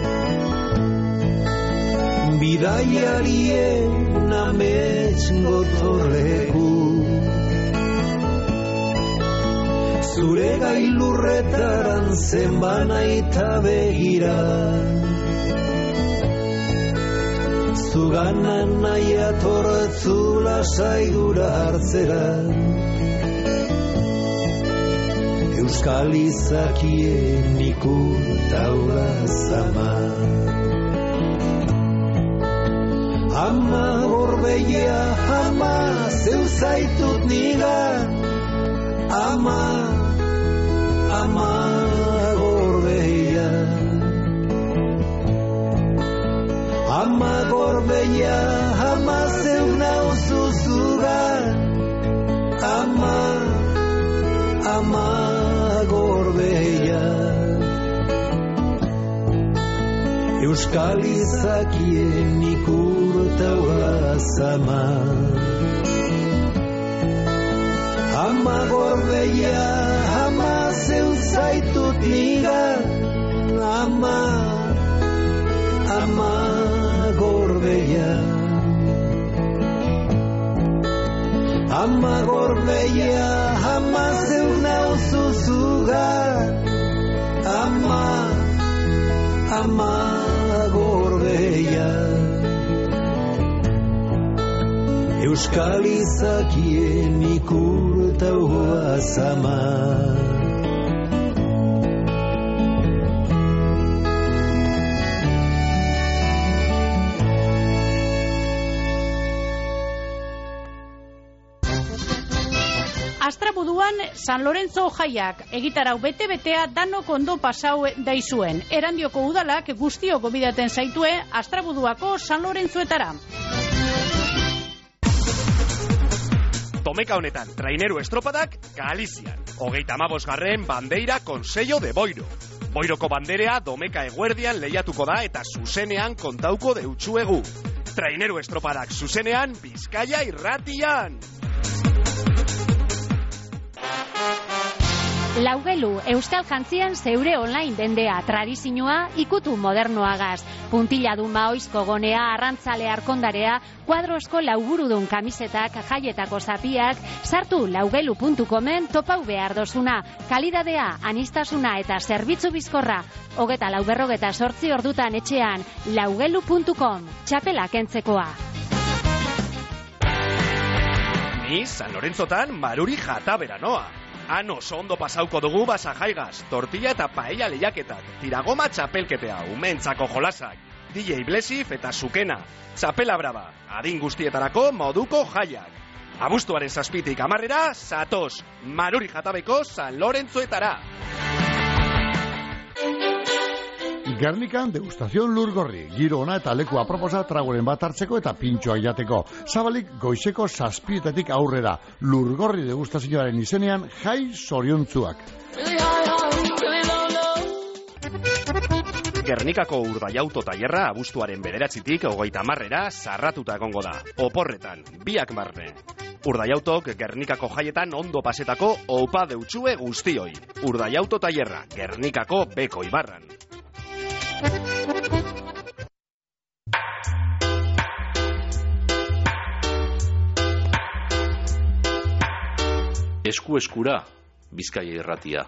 bidaiarien amets gotorleku, zure gailurretaran zenbana eta begira, zuganan nahi atortzula saigura hartzera, euskal izakien ikur taula zama. Ama gorbeia, ama zeu zaitut nigan, ama, ama gorbeia. Ama gorbeia, ama zeu nauzu zugan, ama, ama gorbeia. Euskal izakien ikur taula zama. Ama gorbeia, ama zeu zaitut nigan, ama, ama gorbeia. Ama gorbeia, ama zeu nauzu zugan, ama, ama gorbeia. Euskal izakien ikur taua zama. Astrabuduan San Lorenzo jaiak, egitarau bete-betea danok ondo pasau daizuen. Erandioko udalak guztio gobidaten zaitue Astrabuduako San Lorenzoetara. Domeka honetan, traineru estropadak Galizian. Hogeita amabosgarren bandeira Consello de Boiro. Boiroko banderea domeka eguerdian lehiatuko da eta zuzenean kontauko deutsuegu. Traineru estropadak zuzenean Bizkaia irratian. Laugelu, Euskal Jantzian zeure online dendea, tradizioa ikutu modernoagaz. Puntiladun maoizko gonea, arrantzale arkondarea, kuadrosko lauburudun kamisetak, jaietako zapiak, sartu laugelu puntu comen topau behar dozuna. Kalidadea, anistasuna eta zerbitzu bizkorra. Hogeta lauberrogeta sortzi ordutan etxean, laugelu puntu com. Txapela kentzekoa. Ni San Lorenzotan maruri jatabera noa. Han oso ondo pasauko dugu basa jaigaz, tortilla eta paella lehiaketak, tiragoma txapelketea, umentzako jolasak, D J Blesif eta Sukena, txapela braba, adin guztietarako moduko jaiak. Abuztuaren zazpitik amarrera, zatoz, maruri jatabeko San Lorentzoetara. Gernikan degustazion lurgorri, giro ona eta leku aproposa tragoren bat hartzeko eta pintxoak jateko. Zabalik goizeko zazpietetik aurrera, lurgorri degustazioaren izenean jai zoriontzuak. Gernikako urdaiauto tailerra abuztuaren bederatzitik hogeita hamarrera sarratuta egongo da, oporretan, biak barne. Urdaiautok Gernikako jaietan ondo pasetako opa deutsue guztioi. Urdaiauto tailerra, Gernikako beko ibarran. Esku eskura, Bizkaia irratia.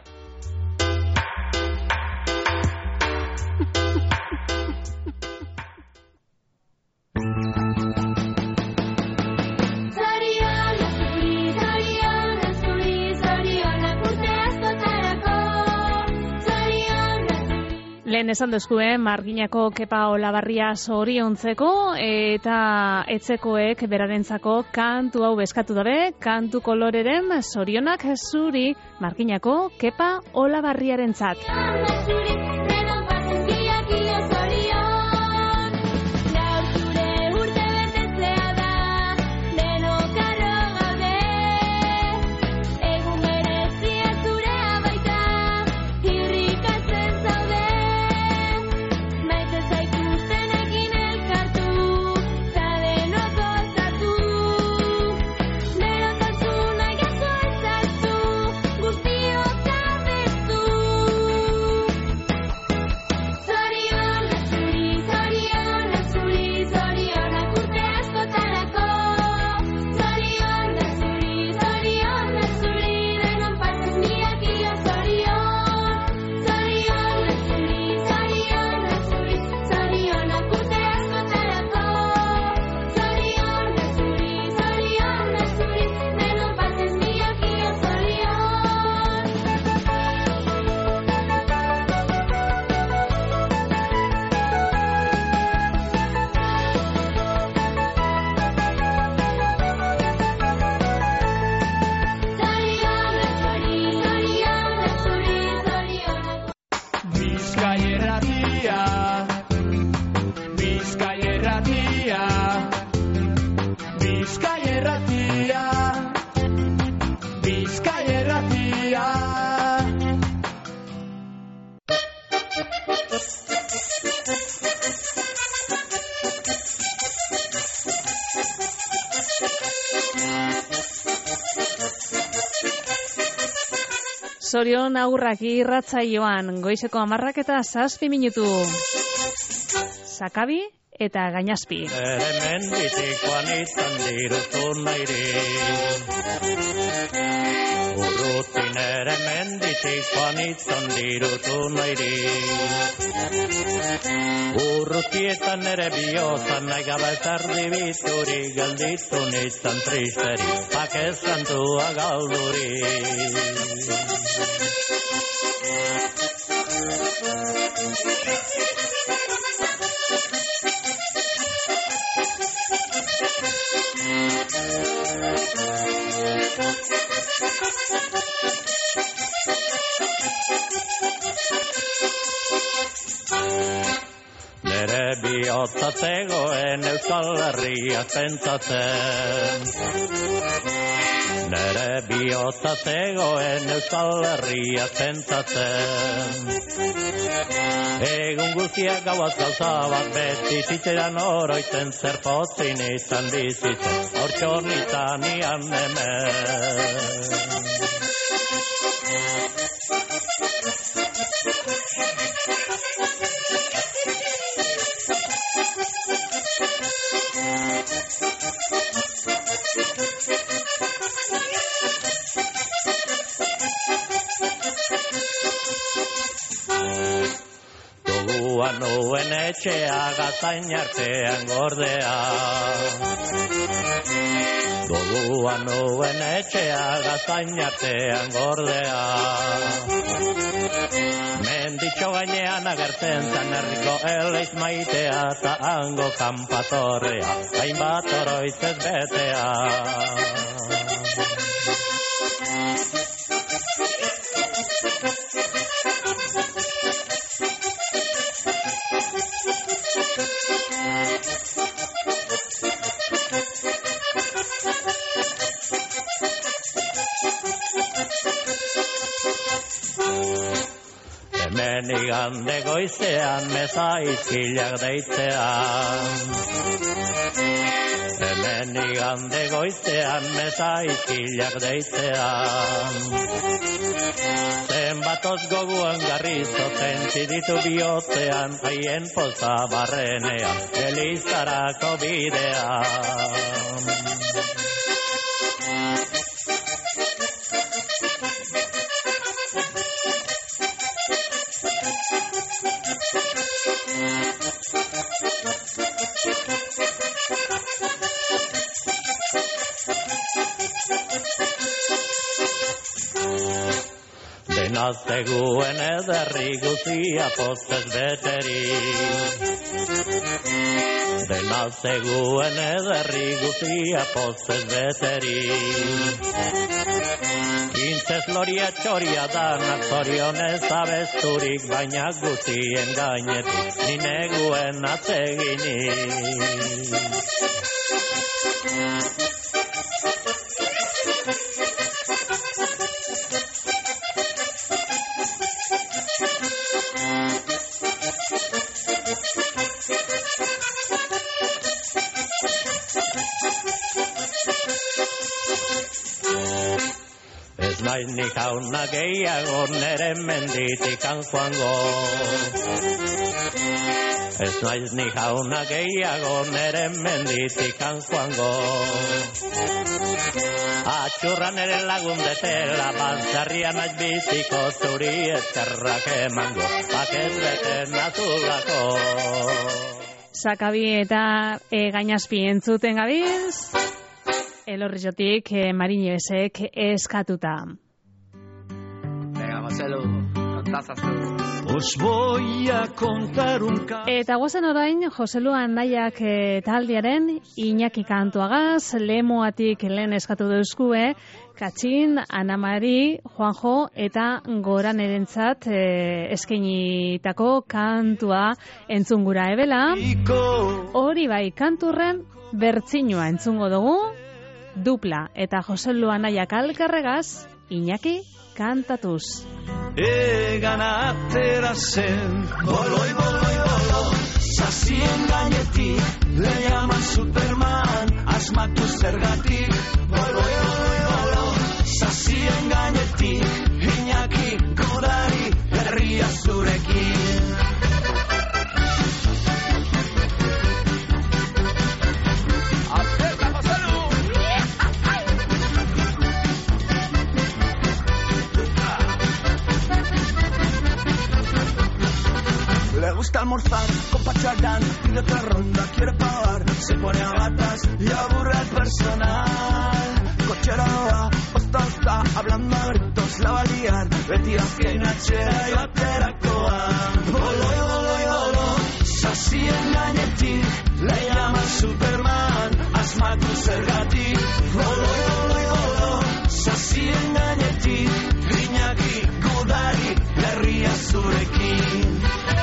Lehen esan duzkue, Marginako Kepa Olabarria zoriontzeko eta etzekoek berarentzako kantu hau beskatu dabe, kantu koloreren zorionak zuri Marginako Kepa Olabarriarentzat. irratia, Bizkai irratia, Bizkai irratia. Zorion aurrak irratzaioan, goizeko hamarrak eta zazpi minutu. Sakabi eta gainazpi. Ere menditikoan izan dirutu nairi, urrutin ere menditikoan izan dirutu nairi, urrutietan ere biotan nahi gabe zardibituri, gelditu nintzen tristeri, pakezan tua gauduri. Nere bihotza zegoen Euskal Herria pentsatzen, nere bihotza zegoen Euskal Herria pentsatzen. Egun guztiak gauaz gauza bat beti zitzeran oroiten zer potzin izan bizitzen, hortxor nizan ian hemen. Goguan nuen etxea gazain artean gordea, goguan nuen etxea gazain artean gordea. Menditxo gainean agertzen zan herriko eleiz maitea, ta hango kanpatorrea, hainbat oroitzez betea. Hemen igande goizean meza izkilak deitzean, hemen igande goizean meza izkilak deitzean. Zenbatoz goguan garrizoten txiditu bihotzean, haien poza barrenean, elizarako bidean. Denazteguen ederri guzia pozez beteri, denazteguen ederri guzia pozez beteri. Intzez loria txoria danak zorionez abesturik, baina guztien gainetik nineguen atzeginik. Naiz nik hauna gehiago nere menditikan joango, ez naiz nik hauna gehiago nere menditikan joango. Atxurran ere lagun detela, bantzarrian naiz biziko zuri eskerrak emango, pakez beten azulako. Sakabi eta e, gainazpi entzuten gabiz, Elorrizotik e, Mariñezek eskatuta. Venga, Marcelo, Os voy a contar un ca... Eta guazen orain, Joselu Andaiak e, taldearen Iñaki kantuagaz, lemoatik lehen eskatu duzkue, Katxin, Ana Mari, Juanjo eta Goran erentzat e, eskenitako kantua entzungura ebela. Hori bai, kanturren bertzinua entzungo dugu, dupla eta Joselu Andaiak alkarregaz, Iñaki kantatuz. Egan atera zen, boloi, boloi, bolo, sasien gainetik, le llaman Superman, asmatu zergatik, boloi, boloi, bolo, sasien gainetik, Iñaki Gudari, herria zurekin. Le gusta almorzar con pacharán y de otra ronda quiere pagar. Se pone a gatas y aburre al personal. Cochera va, osta, osta, hablando a gritos la va a liar. Beti azkein atxera joaterakoa. Boloi, boloi, bolo, sasien gainetik, le llaman Superman, asmatu zergatik. Boloi, boloi, bolo, sasien gainetik, Iñaki Gudari, herria zurekin.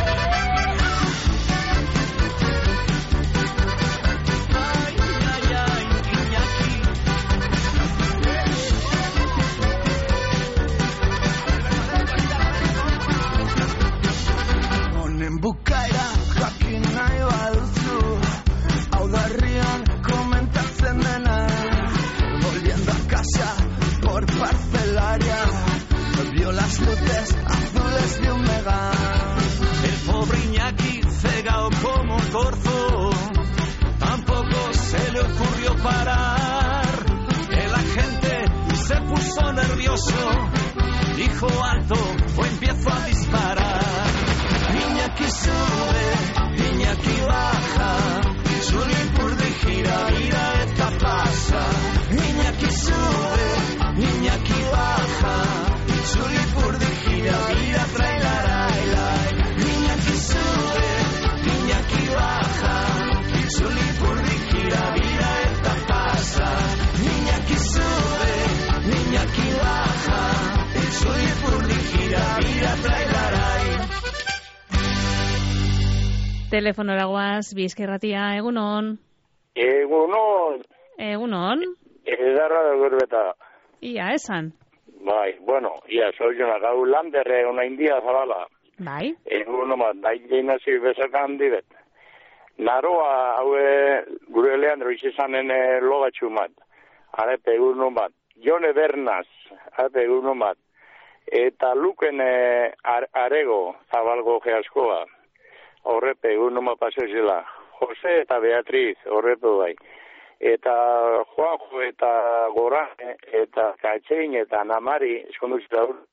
Bukaera jakin nahi baduzu, hau darrian komentatzen dena, volviendo a casa por parcelaria, vio las luces azules de un mega. El pobre Iñaki cegao como corzo, tampoco se le ocurrió parar. El agente se puso nervioso, dijo alto o empiezo a disparar. Iñaki sube, Iñaki baja, Zuri purdi gira, ira eta pasa. Iñaki sube, Iñaki baja, Zuri purdi gira, ira trailarailai. Iñaki sube, Iñaki baja, Zuri purdi gira, ira eta pasa. Iñaki sube, Iñaki baja, Zuri purdi gira, ira trailarailai. Telefonora guaz, Bizkairratia, egunon. Egunon. Egunon. Edarra da gurbeta. Ia, esan. Bai, bueno, ia, soizuna, gau landerre una india zabala. Bai. Egunon bat, daile nazi bezakan dibet. Naroa, haue, gure Leandro izizanen logatxu bat. Arepe, egunon bat. Jone Bernaz, arepe, egunon bat. Eta luken arego, zabalgo geaskoa. Horrepe, egun noma pasezela. Jose eta Beatriz, horrepe bai. Eta Juanjo eta Goran, eta Katxein eta Namari, eskonduz eta hor.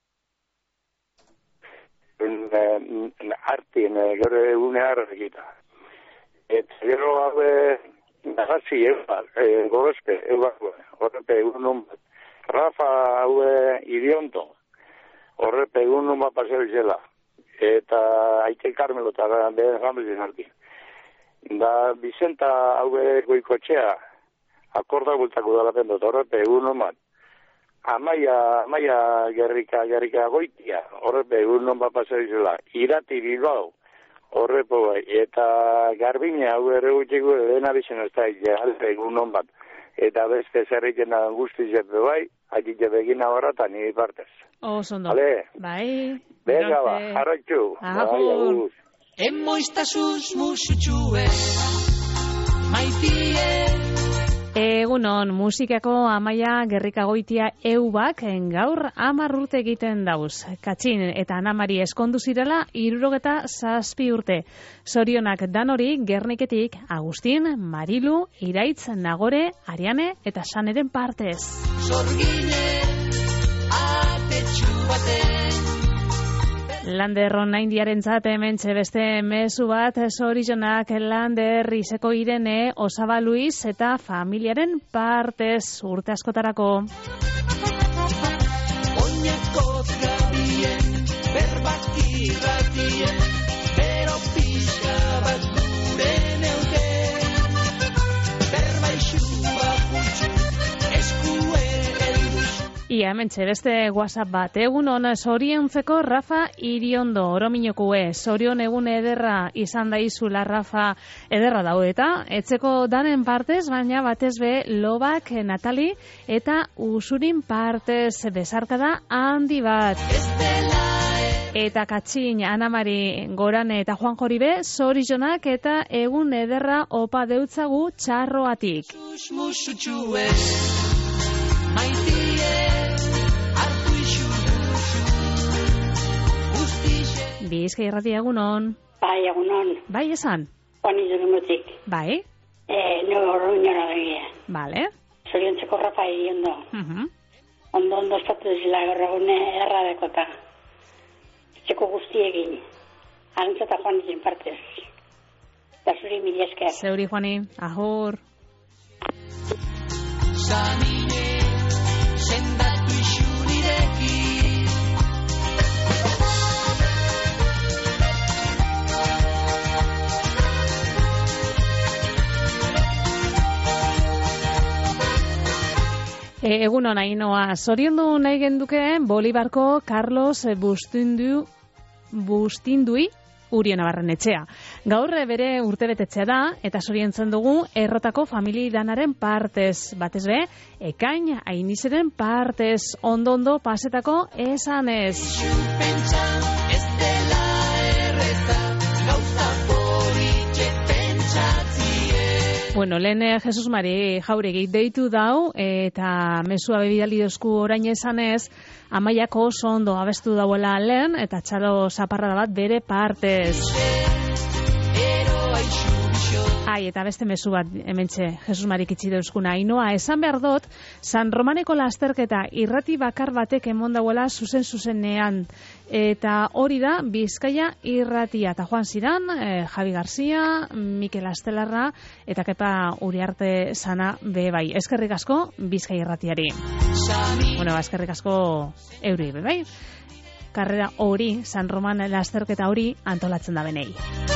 Artien, gero egune harrekita. Eta gero haue, nagazi, eguak, gorozpe, eguak, horrepe, egun noma. Rafa haue idionto, horrepe, egun noma pasezela. Eta Aite Carmelo eta behen jamezin arti. Da Vicenta haue goikotxea, akorda bultako dalapen dut, horrepe, egun noman. Amaia, Amaia gerrika, gerrika goitia, horrepe, egun noman pasarizela. Irati Bilbao, horrepo bai. Eta Garbine haue ere gutxiko dena bizen ez da, egun noman. Eta beste zerriken da guztizepe bai, agite begina horretan nire partez. Osondo. Vale. Bai. Venga ba, jarraitxu. Agur. Emoiztasuz musutxue, maitie. Egunon, musikako Amaia Gerrikagoitia eubak gaur hamar urte egiten dauz. Katxin eta Anamari eskondu zirela hirurogeta zazpi urte. Zorionak danori Gerniketik Agustin, Marilu, Iraitz, Nagore, Ariane eta Saneren partez. Zorgine, atetxu baten. Lander onaindiaren zate hementxe beste mezu bat, zorionak Lander, Izeko Irene, Osaba Luis eta familiaren partez urte askotarako. Oinako gabien, irratien, bero pixka bat gure neuke, berbaixua putxu, eskuen elduz. Ia, hementxe, beste WhatsApp bat. Egun hona, zoriontzeko Rafa Iriondo, orominokue. Zorion egun ederra izan daizula Rafa ederra daudeta. Etzeko danen partez, baina batez be Lobak, Natali eta Usurin partez bezarkada handi bat. Eta Katxin, Anamari, Gorane eta Juan Joribe, zorionak eta egun ederra opa deutzagu txarroatik. Bizkai irratia egunon. Bai, egunon. Bai, esan. Juan Izurumotik. Bai. Eh, no horroinora begia. Vale. Zoriontzeko Rafa Iriondo. Uh-huh. Ondo ondo estatu dizila gorragune erra dekota. Txeko guztiegin. Arantzata Juan izin partez. Da zuri mila esker. Zeuri, Juani. Ahur. Zanine, sendatu isunireki. E, egun hona inoa, zoriondu nahi genduke Bolibarko Carlos Bustindu, Bustindui Uriona Barrenetxea. Gaur bere urtebetetzea da, eta zoriontzen dugu errotako famili danaren partez, batez be, ekain ainizeren partez, ondo-ondo pasetako esanez. Ez dela erreza, gauza politxe pentsatzie. Bueno, lehen Jesus Mari Jauregi deitu dau, eta mesua bebidali dozku orain esanez, Amaiako oso ondo abestu dauela lehen, eta txalo zaparrada bat bere partez. Ai, eta beste mezu bat, hementxe, Jesus Marik itxi deuskuna. Ainoa, esan behar dut, San Romaneko lasterketa irrati bakar batek emon dauela zuzen-zuzenean. Eta hori da, Bizkaia irratia. Eta Juan Ziran, eh, Javi Garzia, Mikel Astelarra, eta Kepa Uriarte Sana be bai. Eskerrik asko, Bizkaia irratiari. Bueno, eskerrik asko euri be bai. Karrera hori, San Roman lasterketa hori antolatzen da benei.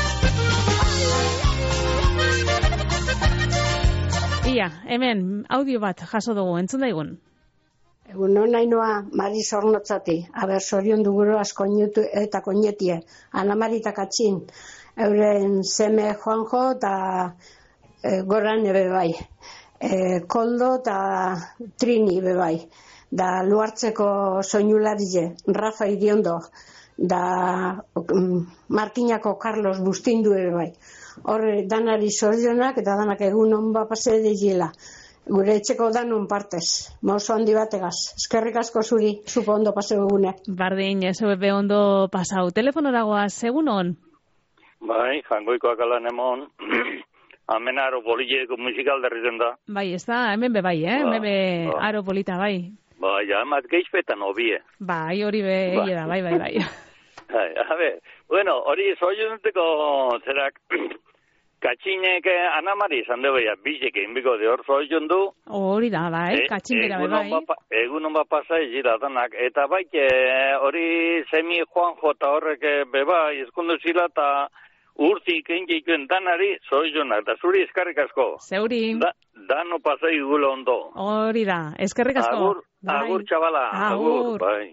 Ia, hemen audio bat jaso dugu, entzun daigun. Egun hona inoa, Mari Zornotzati, aber zorion duguro asko inutu eta koinetie, Anamari eta Katxin, euren seme Juanjo eta e, Goran ebe bai, e, Koldo eta Trini ebe bai, da Luartzeko soinularie, Rafa Iriondo, da um, Markinako Carlos Bustindu ebe bai. Horre, danari zorionak eta danak egun onba pase dizila. Gure etxeko danon partez. Mauzo handi bategaz. Eskerrik asko zuri, zupo ondo paseu egune. Bardin, ez ebe ondo pasau. Telefonoragoa, segun on? Bai, jangoikoak alan emon. Hemen aro politeko musikal derrizen da. Bai, ez da, hemen be bai, eh? Hemen be ba. aro polita, bai. Bai, amat geizpetan obie. Bai, hori be egia da, bai, bai, bai. Bai, a ver, bueno, hori zoiunteko zerak... Katxinek Anamari izan dugu, ja, bizek inbiko de hor zoion du. Hori da, bai, e, katxin bera bai. Egun hon bat pasa ezira danak. Eta bai, hori semi Juanjo eta horrek beba izkundu zila eta urtik enkikuen danari zoionak. Da zuri eskerrik asko. Zeuri. Da, dano pasai gulo ondo. Hori da, eskerrik asko. Agur, bai. Agur txabala. Agur. Agur, bai.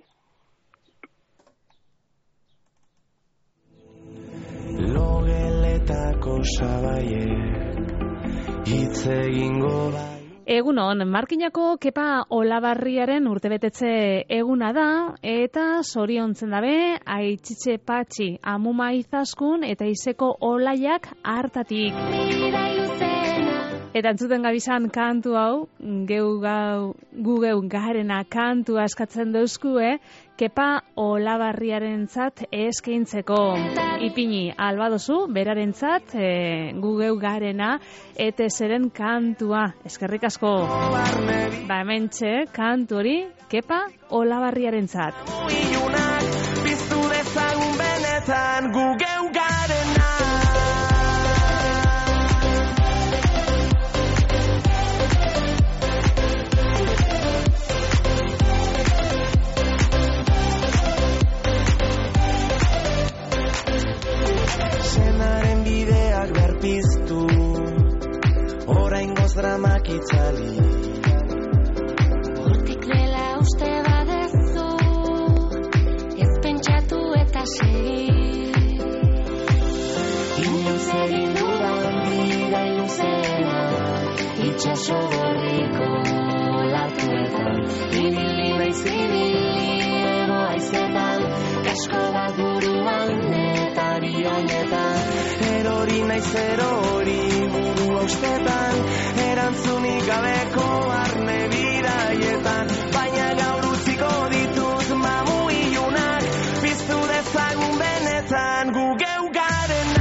Logeletako sabaiek hitz egingo bai. Egunon, Markinako Kepa Olabarriaren urtebetetze eguna da, eta zoriontzen dabe, Aitzize Patxi Amuma Izaskun eta Izeko Olaiak hartatik. Eta entzuten gabizan kantu hau, geu gau, gu geu garena kantua eskatzen dauzkue, Kepa Olabarriaren zat eskaintzeko. Ipini albadozu, beraren zat, e, gu geu garena, ete zeren kantua. Eskerrik asko. Ba hementxe, kantu hori, Kepa Olabarriaren zat. Biztu dezagun benetan gu geu garena. itxaso gorriko latuetan, ibili naiz ibili edo aizetan, kasko bat buruan eta bionetan, erori naiz erori burua ustetan, erantzunik gabeko arne bidaietan, baina gaur utziko ditut mamu ilunak, piztu dezagun benetan gu geu garena.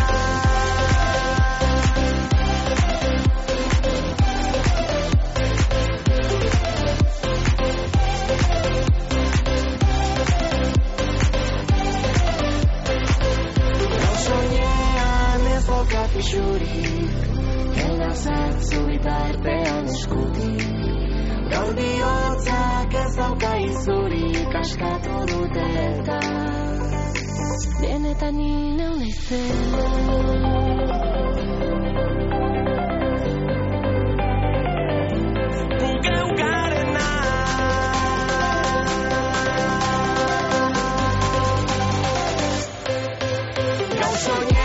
Isurik, elda zartzu eta erpean eskutik, gaur bihotzak ez dauka izurik askatu dute eta benetan inau naizela. Gugeu garena. Gau soñean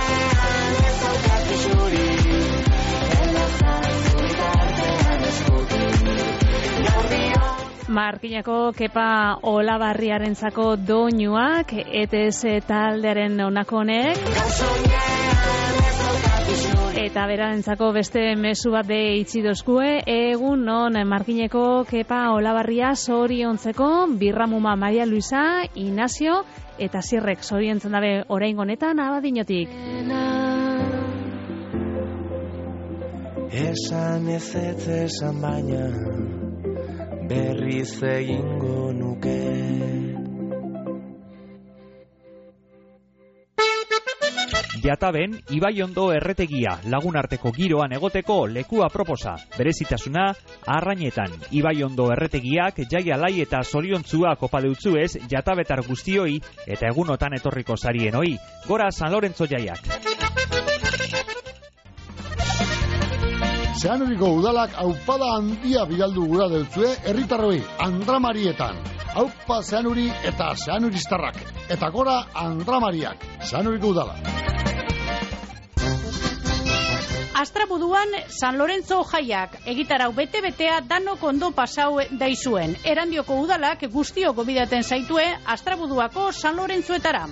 Markinako Kepa Olabarriarentzako doinuak, E T S taldearen onakonek, eta berarentzako beste mezu bat de itxi dozkue. Egun non Markineko Kepa Olabarria zoriontzeko, Birramuma Maria Luisa, Inazio, eta Zirrek zoriontzen dabe orain honetan abadinotik. Esan ez ez esan baina berriz egingo nuke. Jataben, Ibaiondo erretegia lagunarteko giroan egoteko lekua proposa. Berezitasuna, arrainetan. Ibaiondo erretegiak jaialai eta zoriontzua kopadeutzuez jatabetar guztioi eta egunotan etorriko zarienoi. Gora San Lorenzo jaiak. Zeanuriko udalak aupada handia bidaldu gura deltzue herritarroi Andramarietan. Aupa Zeanuri eta Zeanuristarrak. Eta gora Andramariak. Zeanuriko udalak. Astrabuduan San Lorenzo jaiak, egitarau bete-betea danok ondo pasau daizuen. Erandioko udalak guztio gobidaten zaitue Astrabuduako San Lorenzoetara.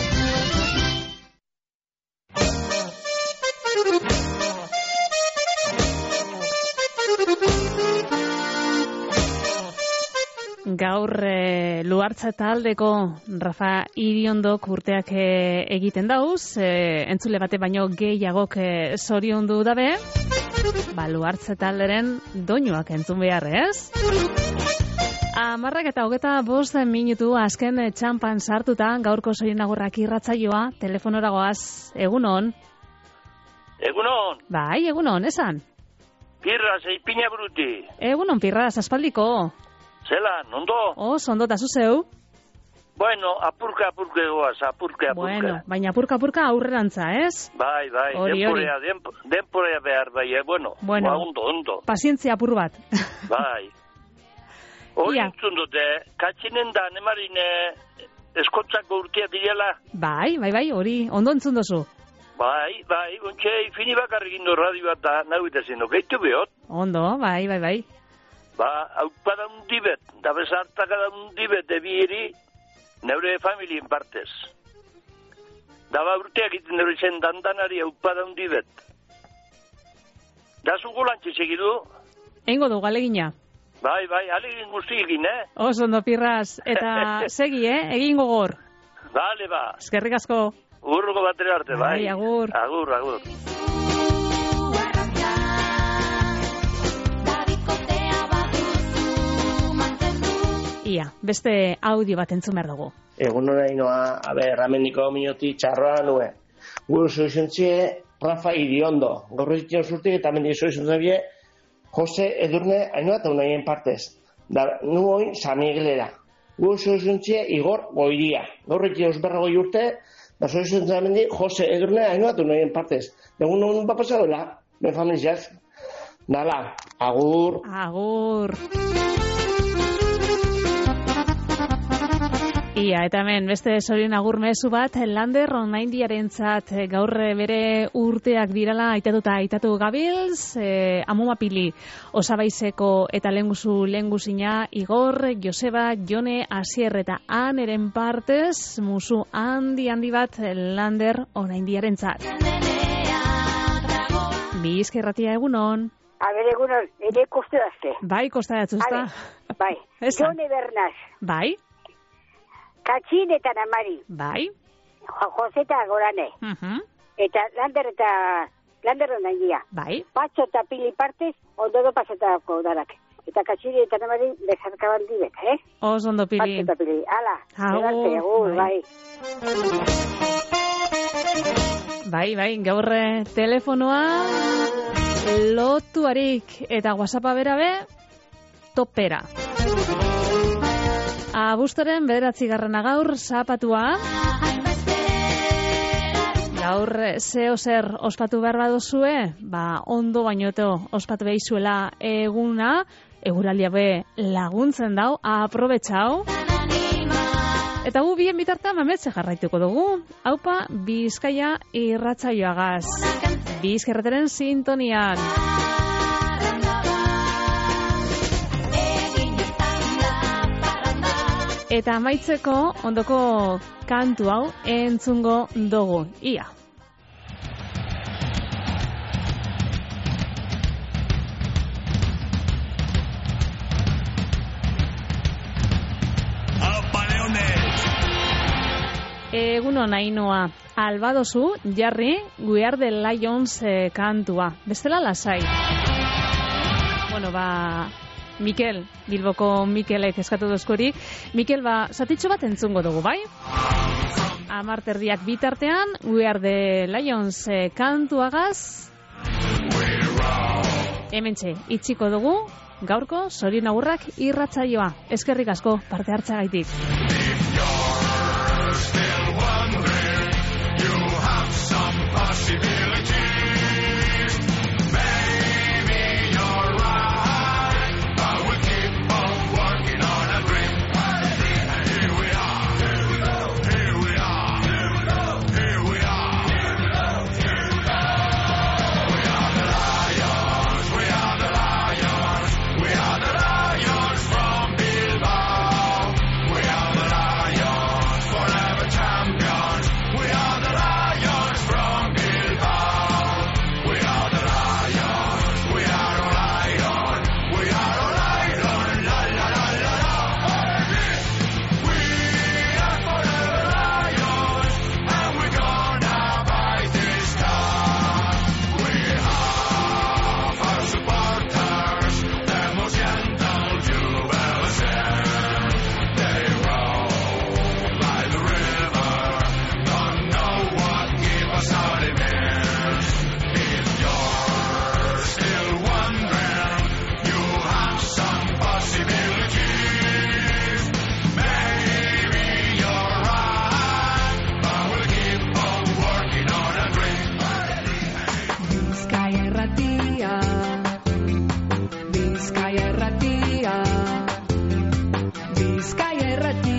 Gaur e, Luartza taldeko Rafa Iriondok urteak e, egiten dauz, e, entzule bate baino gehiagok e, zoriondu dabe, ba Luartza talderen doinuak entzun behar, ez? Amarrak eta hogeta bost minutu azken txampan sartuta gaurko zorionagurrak irratzaioa, telefonoragoaz, egunon? Egunon? Bai, egunon, esan? Pirra, zeipina bruti. Egunon, Pirra, aspaldiko. Zelan, ondo? Os, ondo, eta zuzeu? Bueno, apurka, apurka egoaz, apurka, apurka. Bueno, baina apurka, apurka aurrerantza, ez? Bai, bai, ori, denporea, demp, denporea behar, bai, eh, bueno, bueno ba, ondo, ondo. Pazientzia apur bat. Bai. Hori entzun dute, katxinen da, nemarine eskotzako urtea direla? Bai, bai, bai, hori, ondo entzun dozu. Bai, bai, gontxe, fini bakarrik indo radio bat da, nahu eta zeno, gaitu behot? Ondo, bai, bai, bai. Ba, haupada undibet, da bezartakada undibet ebiri, neure familien partez. Da ba urteak iten neure zen dandanari haupada undibet. Da zugu lantxe segidu? Eingo du, galegina. Bai, bai, alegin guztiekin, eh? Oso ondo, Pirraz, eta segi, eh? Egin gogor. Bale, ba. Eskerrik asko. Urruko batera arte, bai. Bai, agur. Agur, agur. Ia, beste audio bat entzun behar dugu. Egun hori noa, abe, ramendiko minoti txarroa nue. Guru zoizuntzie, Rafa Iriondo. Gaurrezitzen zurtik eta mendik zoizuntzie bie, Jose Edurne hainoa eta unaien partez. Da, nu hoi, San Miguelera. Guru zoizuntzie, Igor Goiria. Gaurrezitzen osberragoi urte, da zoizuntzie mendik, Jose Edurne hainoa eta unaien partez. Egun hori bat pasadoela, ben familizaz. Nala, agur. Agur. Ia, eta hemen, beste zorion agur mezu bat, Lander onaindiarentzat gaur bere urteak dirala aitatuta aitatu gabilz, eh, amumapili osabaizeko eta lenguzu lenguzina Igor, Joseba, Jone, Asier eta Aneren partez, musu handi handi bat Lander onaindiarentzat. Bizkerratia egunon. A ber, egunon, ere koste dazte. Bai, koste datzuzta. Bai, Jone Bernaz. Bai. Katxin eta Namari. Bai. Juan Jose eta Gorane. Uh-huh. Eta Lander eta Lander onaindia. Bai. Patxo eta Pili partez, ondo do pasetako udarak. Eta Katxin eta Namari bezarkaban dibek, eh? Os ondo Pili. Patxo eta Pili. Ala. Agur. Agur, bai. Bai, bai, gaur telefonoa lotuarik eta WhatsAppa berabe topera. Abuztoren bederatzi garrana gaur zapatua. Gaur zeo zer ospatu behar badozue, ba ondo bainoto ospatu behizuela eguna, eguraldia be laguntzen dau, aprobetxau. Eta gu bien bitartan mametze jarraituko dugu. Haupa, Bizkaia irratsaioagaz. Bizkerreteren sintonian. Eta amaitzeko ondoko kantu hau entzungo dugu. Ia. Eguno nainoa, albadozu, jarri, We Are the Lions eh, kantua. Bestela lasai. Bueno, ba, Mikel, Bilboko Mikelek eskatu dozkori. Mikel, ba, zatitxo bat entzungo dugu, bai? Amarterdiak bitartean, We Are the Lions eh, kantuagaz. Hementxe, itxiko dugu, gaurko, Zorion agurrak irratsaioa. Eskerrik asko, parte hartzagaitik. Bizkaia erratia, Bizkaia erratia.